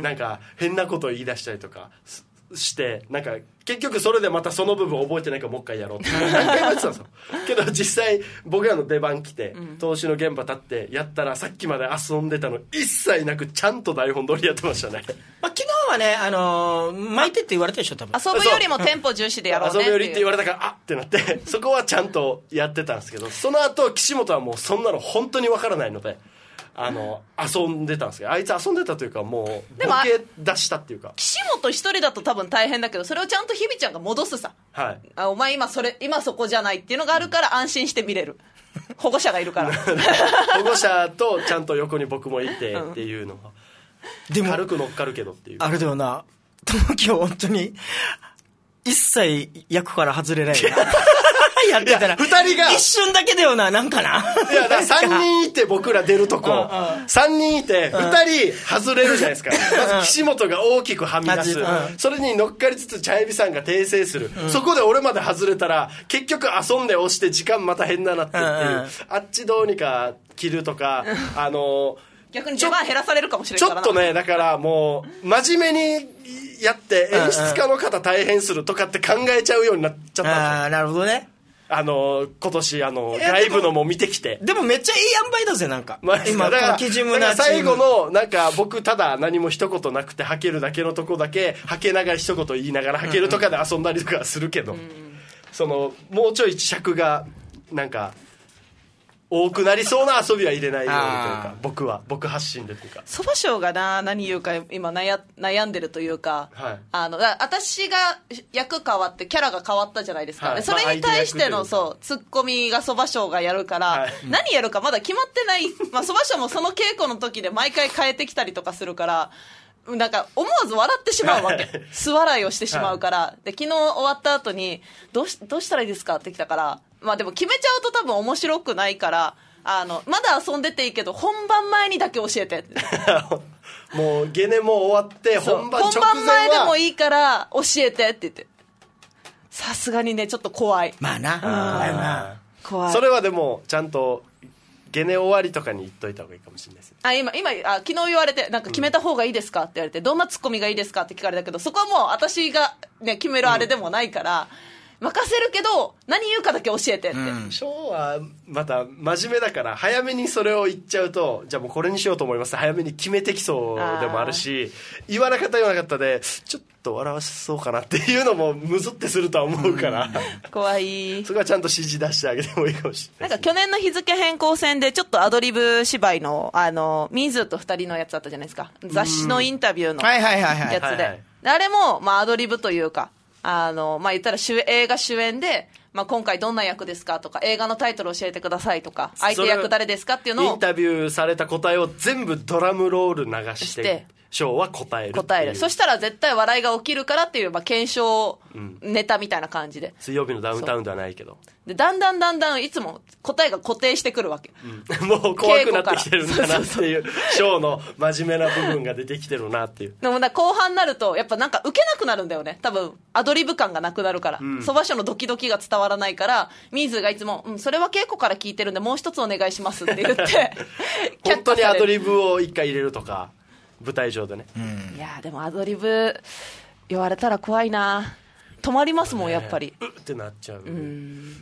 なんか変なことを言い出したりとかしてなんか結局それでまたその部分覚えてないからもう一回やろうって何回もやってたんですよけど実際僕らの出番来て、うん、投資の現場立ってやったらさっきまで遊んでたの一切なくちゃんと台本通りやってましたね、 まあ、昨日はね、あのー、巻いてって言われたでしょ多分。 遊ぶよりもテンポ重視でやろうね遊ぶよりって言われたからあってなってそこはちゃんとやってたんですけどその後岸本はもうそんなの本当にわからないのであの遊んでたんですけどあいつ遊んでたというかもうボケ出したっていうか岸本一人だと多分大変だけどそれをちゃんと日比ちゃんが戻すさ、 はい、 あお前今それ今そこじゃないっていうのがあるから安心して見れる保護者がいるから保護者とちゃんと横に僕もいてっていうのは、うん、でも軽く乗っかるけどっていうあれだよな東京本当に一切役から外れないやってたらふたりが一瞬だけだよななんかないやだからさんにんいて僕ら出るとこさんにんいてふたり外れるじゃないですかまず岸本が大きくはみ出すそれに乗っかりつつ茶エビさんが訂正する、うん、そこで俺まで外れたら結局遊んで押して時間また変ななってっていう、うん、あっちどうにか切るとかあの逆に出番減らされるかもしれないからなちょっとねだからもう真面目にやって演出家の方大変するとかって考えちゃうようになっちゃったんですよ。 ああなるほどね。 あの今年あの外部のも見てきてでもめっちゃいい塩梅だぜなんか、 まあ、今だから基準なチーム最後のなんか僕ただ何も一言なくて吐けるだけのとこだけ吐けながら一言言いながら吐けるとかで遊んだりとかするけど、うんうん、そのもうちょい尺がなんか多くなりそうな遊びは入れないようにというか僕は僕発信でというかそば賞がな何言うか今悩、悩んでるというか、はい、あの私が役変わってキャラが変わったじゃないですか、はい、それに対しての、まあ、そうツッコミがそば賞がやるから、はい、何やるかまだ決まってないそば賞もその稽古の時で毎回変えてきたりとかするからなんか思わず笑ってしまうわけ素笑いをしてしまうから、はい、で昨日終わった後にどうし、どうしたらいいですかって来たからまあでも決めちゃうと多分面白くないからあのまだ遊んでていいけど本番前にだけ教えてもうゲネも終わって本番直前は本番前でもいいから教えてって言ってさすがにねちょっと怖いまあな怖いな怖いそれはでもちゃんとゲネ終わりとかに言っといた方がいいかもしれないですねあ今今あ昨日言われてなんか決めた方がいいですかって言われて、うん、どんなツッコミがいいですかって聞かれたけどそこはもう私が、ね、決めるあれでもないから、うん、任せるけど何言うかだけ教えてって、うん、 ショーはまた真面目だから早めにそれを言っちゃうとじゃあもうこれにしようと思いますって早めに決めてきそうでもあるし言わなかった言わなかったでちょっと笑わしそうかなっていうのもむずってするとは思うから、うん、 怖いそこはちゃんと指示出してあげてもいいかもしれない、 なんか去年の日付変更戦でちょっとアドリブ芝居のあのミーズとふたりのやつあったじゃないですか雑誌のインタビューのやつであれも、まあ、アドリブというかあの、まあ、言ったら主映画主演で、まあ、今回どんな役ですかとか映画のタイトル教えてくださいとか相手役誰ですかっていうのをインタビューされた答えを全部ドラムロール流してしてショーは答える答えるそしたら絶対笑いが起きるからっていう、まあ、検証ネタみたいな感じで、うん、 水曜日のダウンタウンではないけどでだんだんだんだんいつも答えが固定してくるわけ、 うん、もう怖くなってきてるんだなっていうショーの真面目な部分が出てきてるなっていうでも後半になるとやっぱなんか受けなくなるんだよね多分アドリブ感がなくなるからそば、うん、所のドキドキが伝わらないからミーズがいつも、うん、それは稽古から聞いてるんでもう一つお願いしますって言って本当にアドリブを一回入れるとか舞台上でね、 うん、いやでもアドリブ言われたら怖いな止まりますもん、ね、やっぱりうってなっちゃう、うん、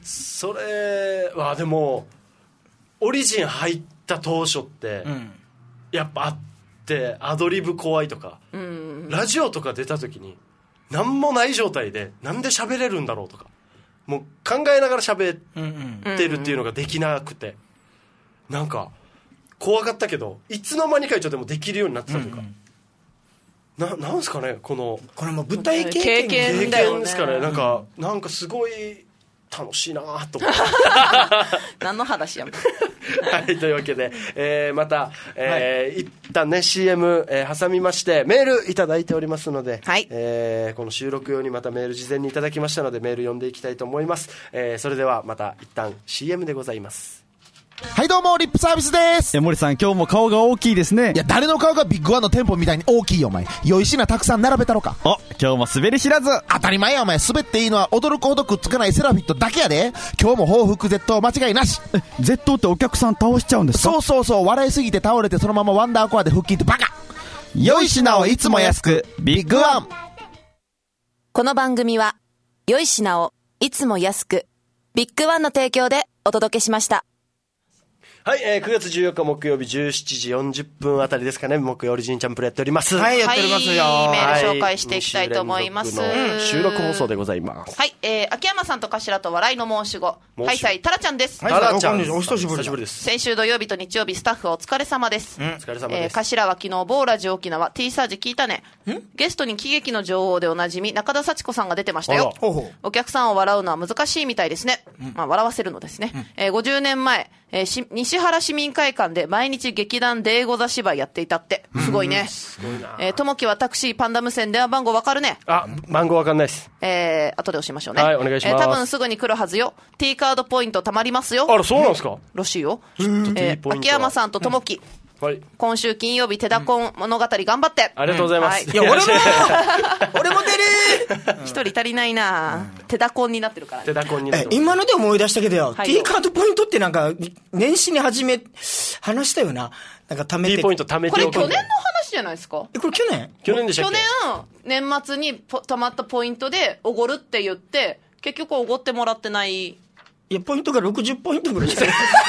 それはでもオリジン入った当初って、うん、やっぱあってアドリブ怖いとか、うん、ラジオとか出た時に何もない状態でなんで喋れるんだろうとかもう考えながら喋ってるっていうのができなくてなんか怖かったけどいつの間にか一応でもできるようになってたというか、うんうん、な, なんすかねこのこれも舞台経験経験だよね経験ですかねなんか、なんかすごい楽しいなと思って何の話やもんはい、というわけで、えー、また、えーはい、一旦ね シーエム、えー、挟みましてメールいただいておりますので、はい、えー、この収録用にまたメール事前にいただきましたのでメール読んでいきたいと思います、えー、それではまた一旦 シーエム でございます。 はいどうもリップサービスです。 いや森さん今日も顔が大きいですね。 いや誰の顔がビッグワンの店舗みたいに大きいよお前。良い品たくさん並べたろか。 お今日も滑り知らず。 当たり前やお前。滑っていいのは驚くほどくっつかないセラフィットだけやで。今日も報復絶倒間違いなし。 え絶倒ってお客さん倒しちゃうんですか。 そうそうそう。笑いすぎて倒れてそのままワンダーコアで腹筋ってバカ。良い品をいつも安くビッグワン。 この番組は良い品をいつも安くビッグワンの提供でお届けしました。 はい、えー、くがつじゅうよっか木曜日じゅうしちじよんじゅっぷんあたりですかね。木曜オリジンチャンプルやっております。 はい、やっておりますよ。 はい、メール紹介していきたいと思います。 収録放送でございます。 はい、えー、秋山さんと頭と笑いの申し子。はい、さい、タラちゃんです。 タラちゃん、 お久しぶりです。 先週土曜日と日曜日スタッフお疲れ様です。 うん、お疲れ様です。 えー、頭は昨日某ラジオ沖縄 T サージ聞いたね。ゲストに喜劇の女王でおなじみ中田幸子さんが出てましたよ。お客さんを笑うのは難しいみたいですね。うん、まあ笑わせるのですね。うん、えー、ごじゅうねんまえ、えー、し西原市民会館で毎日劇団で英語座芝居やっていたって。すごいね。すごいな。えー、ともきはタクシーパンダ無線電話番号わかるね。 あ、番号わかんないです。 えー、後で押しましょうね。 はい、お願いします。 えー、多分すぐに来るはずよ。T カードポイント貯まりますよ。 あら、そうなんですか。 らしいよ。えー、秋山さんとともき。 はい、 今週金曜日テダコン物語頑張って、 うん、ありがとうございます、 はい、 いや俺も俺も出る一人足りないな、うん、テダコンになってるから、ね、 テダコンになってる。 今ので思い出したけどよ、はい、T カードポイントってなんか年始に始め話したよな。なんか貯めて T ポイント貯めてこれ去年の話じゃないですか。 えこれ去年去年でしたっけ。 去年年末に貯まったポイントでおごるって言って結局おごってもらってない。 いやポイントがろくじゅうポイントぐらい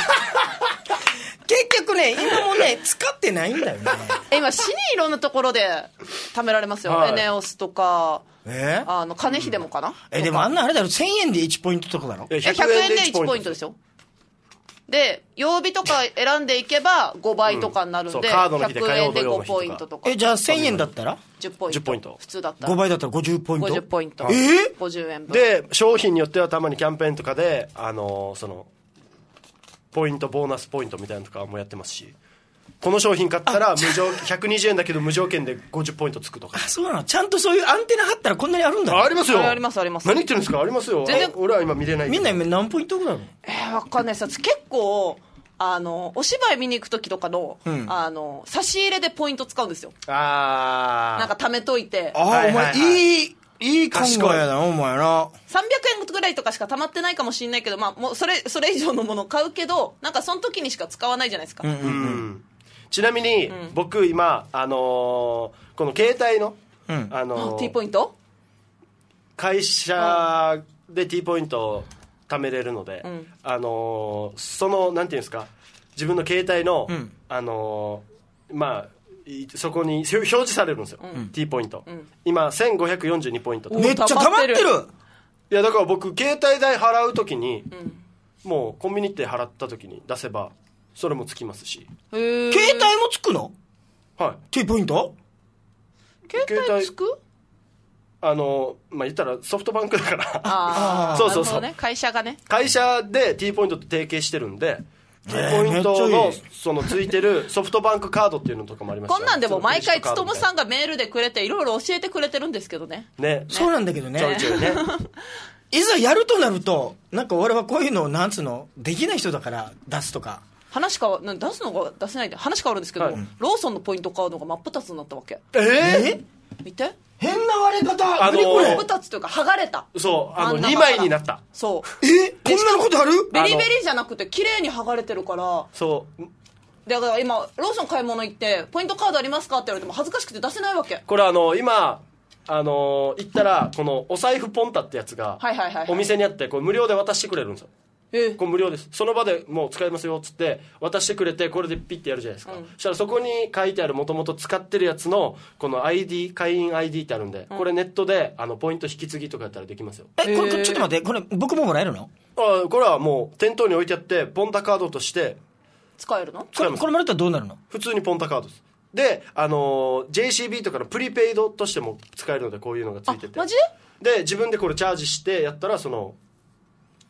結局ね今もね使ってないんだよね。 え今市にいろんなところで貯められますよ、はい、エネオスとか、 えあの金秀もかな、うん、 えでもあんなあれだろせんえんでいちポイントとかだろ。 ひゃくえんでいちポイントですよ。で曜日とか選んでいけばごばいとかになるんで、うん、 カードの日でひゃくえんでごポイントとか。 えじゃあせんえんだったらじゅっポイント。 じゅっポイント普通だったらごばいだったらごじゅうポイント。 ごじゅうポイント。 えー、 ごじゅうえん分で商品によってはたまにキャンペーンとかであのー、そのポイントボーナスポイントみたいなのとかもやってますし、この商品買ったら無条ひゃくにじゅうえんだけど無条件でごじゅうポイントつくとか。 あそうなの。ちゃんとそういうアンテナ張ったらこんなにあるんだ。 あ, ありますよ。 ありますあります。 何言ってるんですか。ありますよ。全然俺は今見れない。 みんな何ポイントぐらいなの。 えー、分かんないです。結構あのお芝居見に行く時とかの、うん、あの差し入れでポイント使うんですよ。 ああなんか貯めといて。 あ、はいはいはい、お前いいいい考えやなお前な。 さんびゃくえんぐらいとかしか貯まってないかもしれないけど、まあ、もうそれそれ以上のものを買うけどなんかその時にしか使わないじゃないですか、 うんうんうん、 ちなみに、うん、僕今、あのー、この携帯の、 うん、 あのー、 T ポイント会社で T ポイントを貯めれるので、うん、あのー、そのなんていうんですか自分の携帯の、うん、あのー、まあそこに表示されるんですよ、うん、T ポイント、うん、今せんごひゃくよんじゅうにポイント。 めっちゃ溜まってる。 いやだから僕携帯代払うときに、うん、もうコンビニって払ったときに出せばそれもつきますし。 へー携帯もつくの。 はい T ポイント携帯つく。 あのまあ言ったらソフトバンクだからあそうそうそう、 ね、会社がね会社で T ポイントと提携してるんでT ポイントのそのついてるソフトバンクカードっていうのとかもありました、 こんなんでも毎回勉さんがメールでくれていろいろ教えてくれてるんですけど ね, ね, ねそうなんだけどねちょいちょいねいざやるとなるとなんか俺はこういうのをなんつうのできない人だから出すとか話変わ出すのが出せないで話変わるんですけど、はい、ローソンのポイントカードが真っ二つになったわけ。 えー、 見て変な割れ方。 あのー、 真っ二つというか剥がれた。 そうあのにまいになった。 そうえこんなのことある。 ベリベリじゃなくて綺麗に剥がれてるから。 そうだから今ローソン買い物行ってポイントカードありますかって言われても恥ずかしくて出せないわけ。 これあの今あの行ったらこのお財布ポンタってやつがお店にあってこれ無料で渡してくれるんですよ。 えこれ無料です。その場でもう使えますよっつって渡してくれてこれでピッてやるじゃないですか、うん、そしたらそこに書いてあるもともと使ってるやつのこの アイディー 会員 アイディー ってあるんで、うん、これネットであのポイント引き継ぎとかやったらできますよ。 えこれちょっと待ってこれ僕ももらえるの。 あこれはもう店頭に置いてあってポンタカードとして使えるの。 これこれもらったらどうなるの。 普通にポンタカードですで、あのー、ジェイシービー とかのプリペイドとしても使えるのでこういうのがついてて。 マジでで自分でこれチャージしてやったらその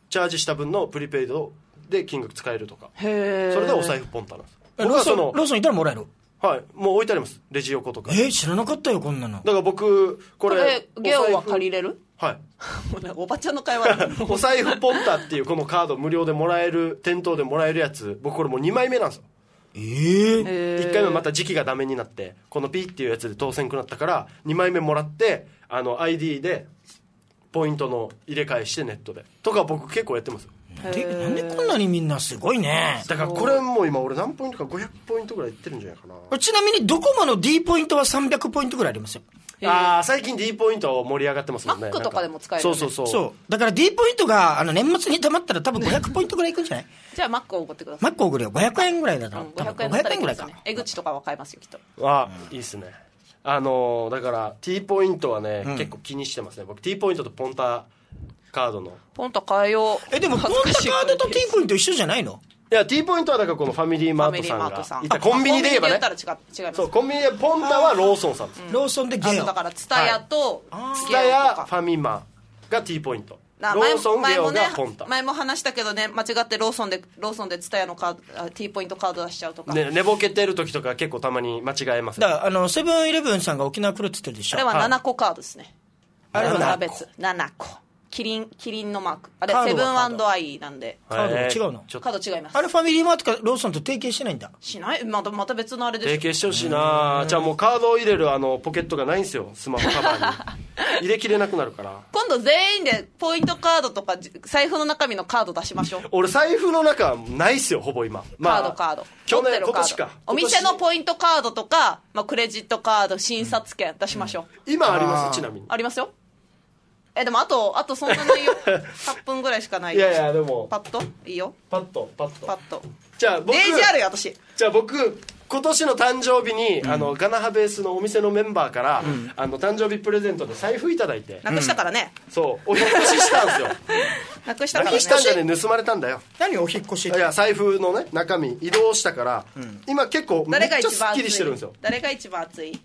チャージした分のプリペイドで金額使えるとか、 へそれでお財布ポンタなんです。 ローソンローソン行ったらもらえる。 はい、もう置いてあります、レジ横とか。 えー、知らなかったよこんなの。 だから僕これ、 これゲオは借りれる？ はいおばちゃんの会話お財布ポンタっていうこのカード無料でもらえる、店頭でもらえるやつ、僕これもうにまいめなんですよ。 えー、 いっかいめまた時期がダメになってこのピッっていうやつで当選くなったからにまいめもらって、あの アイディー でポイントの入れ替えしてネットでとか僕結構やってますよ。 なんでなんでこんなにみんなすごいね。 だからこれもう今俺何ポイントかごひゃくポイントぐらいいってるんじゃないかな。 ちなみにドコモの D ポイントはさんびゃくポイントぐらいありますよ。 ああ最近 D ポイント盛り上がってますもんね。 マックとかでも使えるよね。 そうそうそうそうだから D ポイントがあの年末に溜まったら多分ごひゃくポイントぐらいいくんじゃない？ じゃあマックをおごってください。 マックを送るよ。ごひゃくえんぐらいだな、 うん、ごひゃくえんごひゃくだったらいえんぐらいか。 いですね。江口とかは買えますよきっと。 あ、いいっすね。あのー、だから T ポイントはね、 うん、 結構気にしてますね僕。 T ポイントとポンタカードのポンタ変えよう。 えでもポンタカードと T ポイント一緒じゃないの？ いや T ポイントはだからこのファミリーマートさんがいたコンビニで言えばね、そうコンビニでポンタはローソンさんです、 うん、ローソンでゲオだからツタヤとツタヤファミマが T ポイント、ローソンゲオがポンタ。 前も話したけどね、間違ってローソンでローソンでツタヤのカード T ポイントカード出しちゃうとか、 ね、寝ぼけてる時とか結構たまに間違えます、 ね、だからあのセブンイレブンさんが沖縄来るって言ってるでしょ。 あれはななこカードですね。 あれはなな別ななこキリンキリンのマーク、あれセブン&アイなんで。 カードが違うの？ カード違います。 あれファミリーマートかローソンと提携してないんだ。 しない、またまた別のあれでしょ。 提携してほしいな。じゃあもうカードを入れるあのポケットがないんですよ、スマホカバーに入れきれなくなるから。 今度全員でポイントカードとか財布の中身のカード出しましょう。 俺財布の中ないっすよほぼ今、 まあ、カードカード去年今年かお店のポイントカードとか、まあ、クレジットカード診察券出しましょう、 うん、今あります。ちなみにありますよ。えでもあとあとそんなないよはっぷんぐらいしかない。 いやいやでもパッといいよ。 パッとパッとパッとじゃあ僕デージあるよ私。 じゃあ僕今年の誕生日に、うん、あのガナハベースのお店のメンバーから、うん、あの誕生日プレゼントで財布いただいて、 なくしたからね、 うん、そうお引っ越ししたんですよなくしたからね。 なくしたんじゃね盗まれたんだよ。 何お引っ越し？ いや財布のね中身移動したから、うん、今結構めっちゃスッキリしてるんですよ。 誰が一番熱い？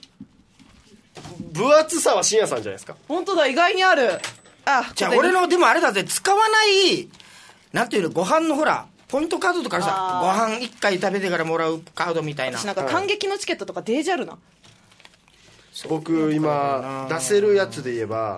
分厚さは深夜さんじゃないですか。 本当だ、意外にある。あ、 じゃあ俺のでもあれだぜ、使わないなんていうの、ご飯のほらポイントカードとかさ、ご飯いっかい食べてからもらうカードみたいな。 私なんか感激のチケットとかデージあるな。 僕今出せるやつで言えば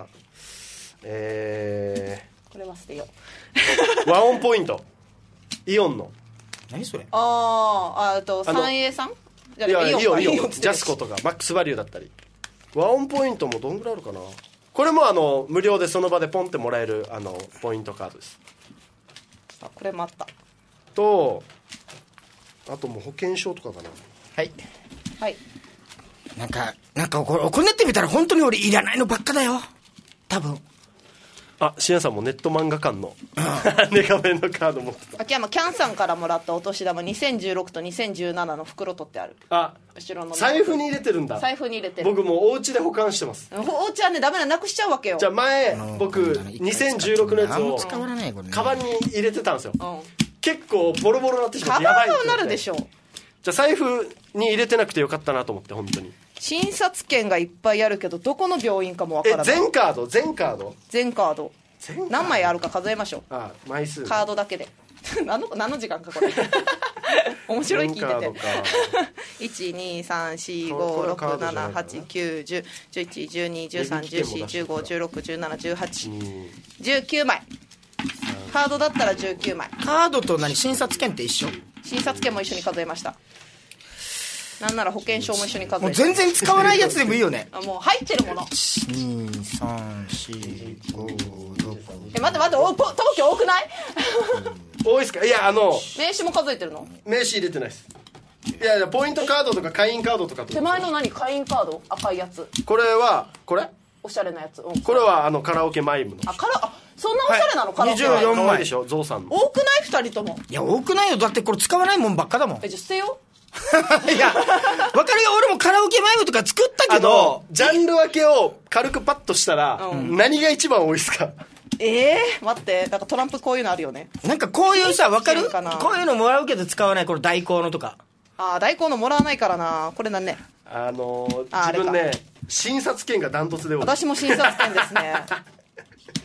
えー、これは捨てようワンオンポイントイオンの何それ。 ああと スリーエー さんいやイオンイオンジャスコとかマックスバリューだったりワンオンポイントもどんぐらいあるかな。これもあの無料でその場でポンってもらえるあのポイントカードです。 あ、これもあったとあともう保険証とかかな。 はいはい。 なんかなんかこれ行ってみたら本当に俺いらないのばっかだよ多分。 あ、しやさんもネット漫画館のネカフェのカード持ってた。 秋山キャンさんからもらったお年玉にせんじゅうろくとにせんじゅうななの袋取ってある。 あ、後ろの財布に入れてるんだ。 財布に入れてる。 僕もうお家で保管してます。 お家はねダメななくしちゃうわけよ。 じゃあ前僕にせんじゅうろくのやつをカバンに入れてたんですよ、うん、結構ボロボロになってしまってやばいってカバンはなるでしょう。 じゃあ財布に入れてなくてよかったなと思って。本当に診察券がいっぱいあるけどどこの病院かもわからない。 え全カード全カード全カード何枚あるか数えましょう。 ああ枚数、ね、 カードだけで何の何の時間かこれ面白い聞いてていちにさんしごろくななはちきゅうじゅうじゅういちじゅうにじゅうさんじゅうよんじゅうごじゅうろくじゅうななじゅうはちじゅうきゅうまい。カードだったらじゅうきゅうまい。 カードと何診察券って一緒？ 診察券も一緒に数えました。なんなら保険証も一緒に数えて。 もう全然使わないやつでもいいよねもう入ってるものいちにさんしごろくえ待って待ってお東京多くない多いっすか。いやあの名刺も数えてるの？ 名刺入れてないです。いやいやポイントカードとか会員カードとかと手前の何会員カード赤いやつ。 これはこれおしゃれなやつ、うん、 これはあのカラオケマイムの。 あカラあそんなおしゃれなの、はい、カラオケマイムにじゅうよんまいでしょゾウさんの。 多くないふたりとも。 いや多くないよ、だってこれ使わないもんばっかだもん。 えじゃあ捨てよいや分かるよ、俺もカラオケマイムとか作ったけどジャンル分けを軽くパッとしたら、うん、何が一番多いですか？ ええー、待って、なんかトランプこういうのあるよね。 なんかこういうさ分かるこういうのもらうけど使わない、これ代行のとか。 ああ代行のもらわないからな。これなんねあのー、自分ね診察券がダントツで多い。 私も診察券ですね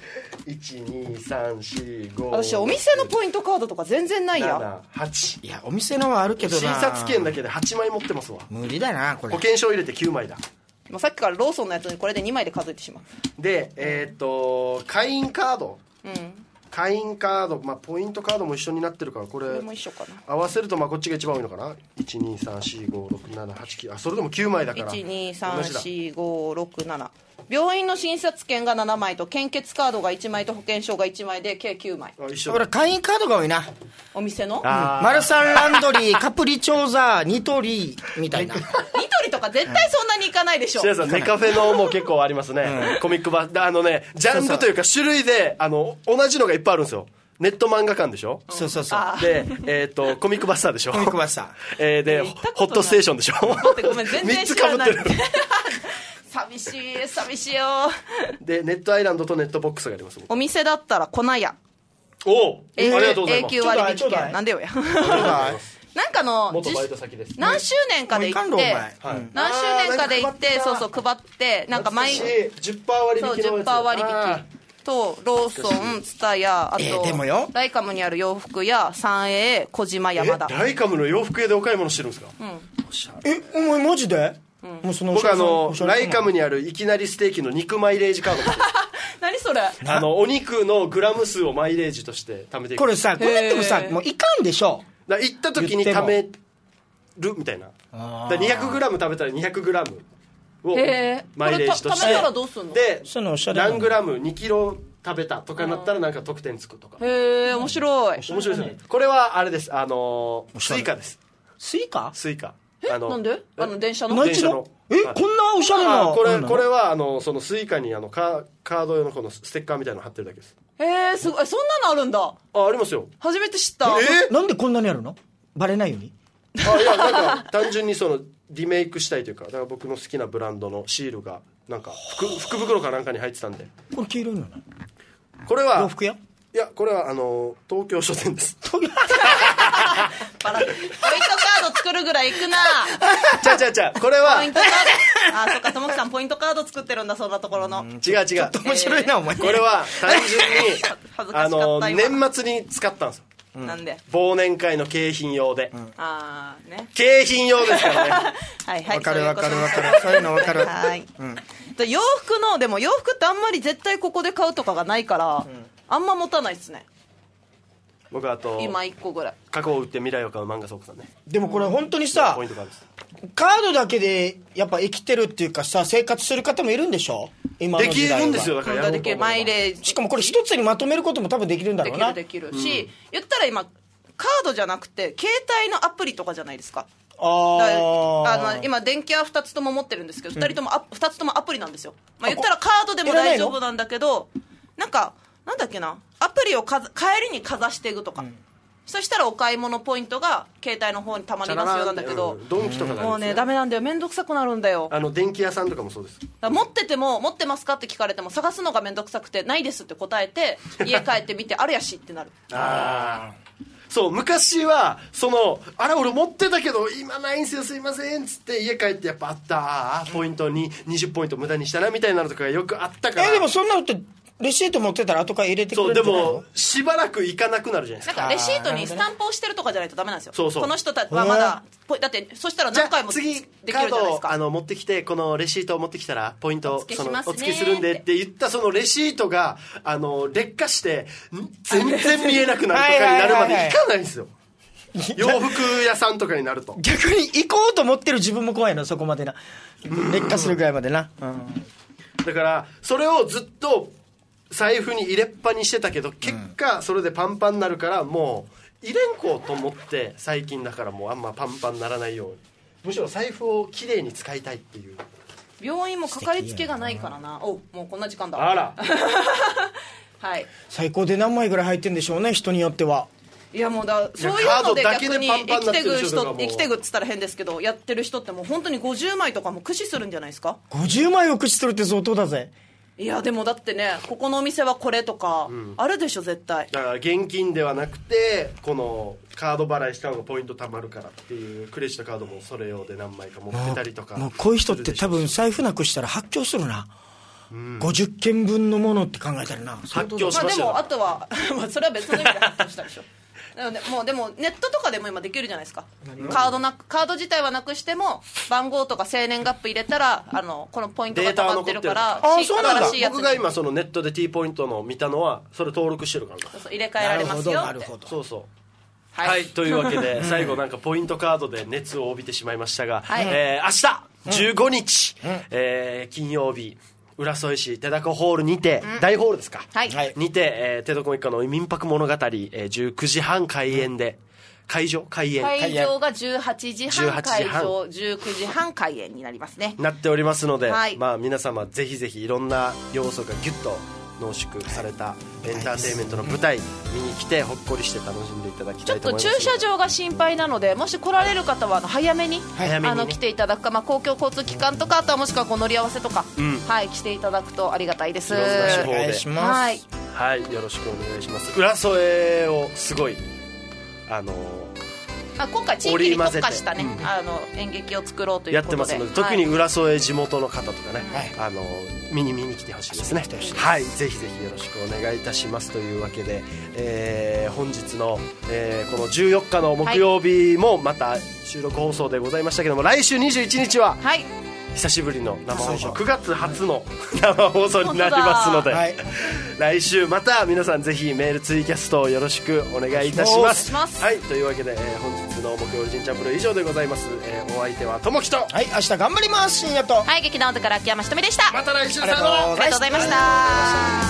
いちにさんよんご私お店のポイントカードとか全然ないや。 ななはち。 いやお店のはあるけどな、 診察券だけではちまい持ってますわ。 無理だなこれ。 保険証入れてきゅうまいだ。 もうさっきからローソンのやつにこれでにまいで数えてしまう。 でえー、っと会員カード、 うん、 会員カード、まあ、ポイントカードも一緒になってるからこれ、 これも一緒かな。 合わせるとまあこっちが一番多いのかな。いちにさんよんごろくななはちきゅう、あそれでもきゅうまいだからいちにさんよんごろくなな。病院の診察券がななまいと献血カードがいちまいと保険証がいちまいで計きゅうまい。 あ一緒だ。 俺会員カードが多いな。 お店のマルサンランドリーカプリチョーザニトリみたいな。 ニトリとか絶対そんなに行かないでしょ。 白井さんネカフェのも結構ありますね、うん、コミックバあのねジャンルというか種類であの同じのがいっぱいあるんですよ。ネット漫画館でしょ。 そうそうそう。 で、えっ、ー、とコミックバスターでしょ。 コミックバスター。 えー、でホットステーションでしょ。 待ってごめん全然知らない。 みっつ被ってる。 寂しい寂しいよ。 でネットアイランドとネットボックスがあります。 お店だったら粉屋。 おお、えー、ありがとうございます。 永久割引券なんでよや。なんかの元バイト先です。 何周年かで行って、何周年かで行ってそうそう配ってなんか毎じゅっパーセント 割引のやつ。そう じゅっパーセント 割引。とローソン、ツタヤ、あと、えー、でもよライカムにある洋服屋、三栄、小島、山田。ライカムの洋服屋でお買い物してるんですか。うん、 えお前マジで、 うん、 もうその僕あのライカムにあるいきなりステーキの肉マイレージカード何それ。 あのお肉のグラム数をマイレージとして貯めていく。 これさこれでもさもういかんでしょ。 だ行った時に貯めるみたいな。だ にひゃくグラム 食べたら にひゃくグラム をマイレージとして、 貯めたらどうすんの。 で何グラムにキロ食べたとかになったらなんか得点つくとか。 へえ面白い。 面白いですね。これはあれです、あのー、スイカです。 スイカスイカ。 あのなんであの電車の電車のえ、はい、こんなおしゃれな。 これこれはあのそのスイカにあのカカード用のこのステッカーみたいなの貼ってるだけです。 へえすごい。そんなのあるんだ。 あありますよ。 初めて知った。 えー、なんでこんなにあるの。バレないように。 あいやなんか単純にそのリメイクしたいというか、だから僕の好きなブランドのシールがなんか 福, 福袋かなんかに入ってたんで。 これ黄色いのね。 これは洋服屋。 いやこれはあの東京書店です。 ポイントカード作るぐらい行くな。 ちゃうちゃうちゃうこれはポイントカード。あそっかともきさんポイントカード作ってるんだそんなところの。 違う違うちょっと面白いな、えー、お前。 これは単純にあの年末に使ったんですよ。 うん、なんで忘年会の景品用で、うん、 ああね景品用ですからね。 はいはい、分かる分かる分かる、そういうの分かる。 はい、うん、洋服のでも洋服ってあんまり絶対ここで買うとかがないから、うん、あんま持たないっすね。 僕あと今いっこぐらい過去を売って未来を買う漫画倉庫さんね。 でもこれ本当にさ、 ポイントカードです。 カードだけでやっぱ生きてるっていうかさ、生活する方もいるんでしょ今の時代は。 できるんですよ。だからできるマイレージ。 しかもこれ一つにまとめることも多分できるんだろうな。 できるできるし、うん、言ったら今カードじゃなくて携帯のアプリとかじゃないですか。 ああの今電気はふたつとも持ってるんですけど、うん、ふたりともふたつともアプリなんですよ。まあ、言ったらカードでも大丈夫なんだけど、なんかなんだっけな、アプリをか帰りにかざしていくとか、うん、そしたらお買い物ポイントが携帯の方にたまりますよなんだけど、 うん、ドンキとかもうねダメなんだよ。めんどくさくなるんだよ。 あの電気屋さんとかもそうです。 だ持ってても持ってますかって聞かれても探すのがめんどくさくてないですって答えて家帰ってみてあるやしってなる。 ああそう昔はそのあれ俺持ってたけど今ないんすよすいませんっつって家帰ってやっぱあったあポイントににじゅうポイント無駄にしたなみたいなのとかがよくあったから。 えでもそんなのってレシート持ってたら後から入れてくれるんじゃないの。 そうでもしばらく行かなくなるじゃないですか。 なんかレシートにスタンプをしてるとかじゃないとダメなんですよ。 そうそうこの人たちはまだだってそしたら何回もできるじゃないですか。 次カードあの持ってきてこのレシートを持ってきたらポイントお付けしますねお付けするんでって言ったそのレシートがあの劣化して全然見えなくなるとかになるまで行かないんですよ。洋服屋さんとかになると逆に行こうと思ってる自分も怖いのそこまでな劣化するぐらいまでな、うん、 だからそれをずっと財布に入れっぱにしてたけど結果それでパンパンになるからもう入れんこうと思って最近だからもうあんまパンパンにならないようにむしろ財布をきれいに使いたいっていう。 病院もかかりつけがないからな。おもうこんな時間だ。 あらはい最高で何枚ぐらい入ってるんでしょうね人によっては。 いやもうだそういうので逆に生きてぐ人生きてぐっつったら変ですけどやってる人ってもう本当にごじゅうまいとかも駆使するんじゃないですか。 ごじゅうまいを駆使するって相当だぜ。 いやでもだってねここのお店はこれとかあるでしょ、うん、絶対。 だから現金ではなくてこのカード払いした方がポイント貯まるからっていうクレジットカードもそれ用で何枚か持ってたりとか。 もうこういう人って多分財布なくしたら発狂するな。 ごじゅっけんぶんのものって考えたらな、 発狂しましたよ。 まあ、でもあとはまあそれは別の意味で発狂したでしょなのでもうでもネットとかでも今できるじゃないですか。カードなカード自体はなくしても番号とか生年月日入れたらあのこのポイントが溜まってるからあそうなんだ。 僕が今そのネットで T ポイントの見たのはそれ登録してるから。 そうそう入れ替えられますよって。 なるほど。 そうそうはい、 はい、というわけで最後なんかポイントカードで熱を帯びてしまいましたが、 はい、 えー、明日じゅうごにち、うん、えー、金曜日浦添市手凧ホールにて、うん、大ホールですか、 はい、 にて、えー、手凧一家の民泊物語、えー、じゅうくじはん開演で、会場開演会場がじゅうはちじはん会場じゅうくじはん開演になりますね。 なっておりますので、 はい、 まあ、皆様ぜひぜひいろんな要素がギュッと濃縮されたエンターテインメントの舞台見に来てほっこりして楽しんでいただきたいと思います。 ちょっと駐車場が心配なのでもし来られる方はあの早めに、はい、あの来ていただくか、まあ、公共交通機関とかあとはもしくはこう乗り合わせとか、うん、はい、来ていただくとありがたいです。 いろんな手法でお願いします、はいはい、よろしくお願いします。浦添をすごいあのあ今回地域に特化したね、うん、あの演劇を作ろうということでやってますので、特に浦添地元の方とかね、はい、あの見に見に来てほしいですね。はい、ぜひぜひよろしくお願いいたしますというわけで、えー、本日の、えー、このじゅうよっかの木曜日もまた収録放送でございましたけども、来週にじゅういちにちは、はい、久しぶりの生放送くがつ初の生放送になりますので、はい、来週また皆さんぜひメールツイキャストをよろしくお願いいたします。はい、というわけで、えー、本日の木曜ジンチャンプル以上でございます。えー、お相手はともきと、 はい、明日頑張ります深夜と、 はい、劇団音から秋山ひとみでした。 また来週さよなら。ありがとうございました。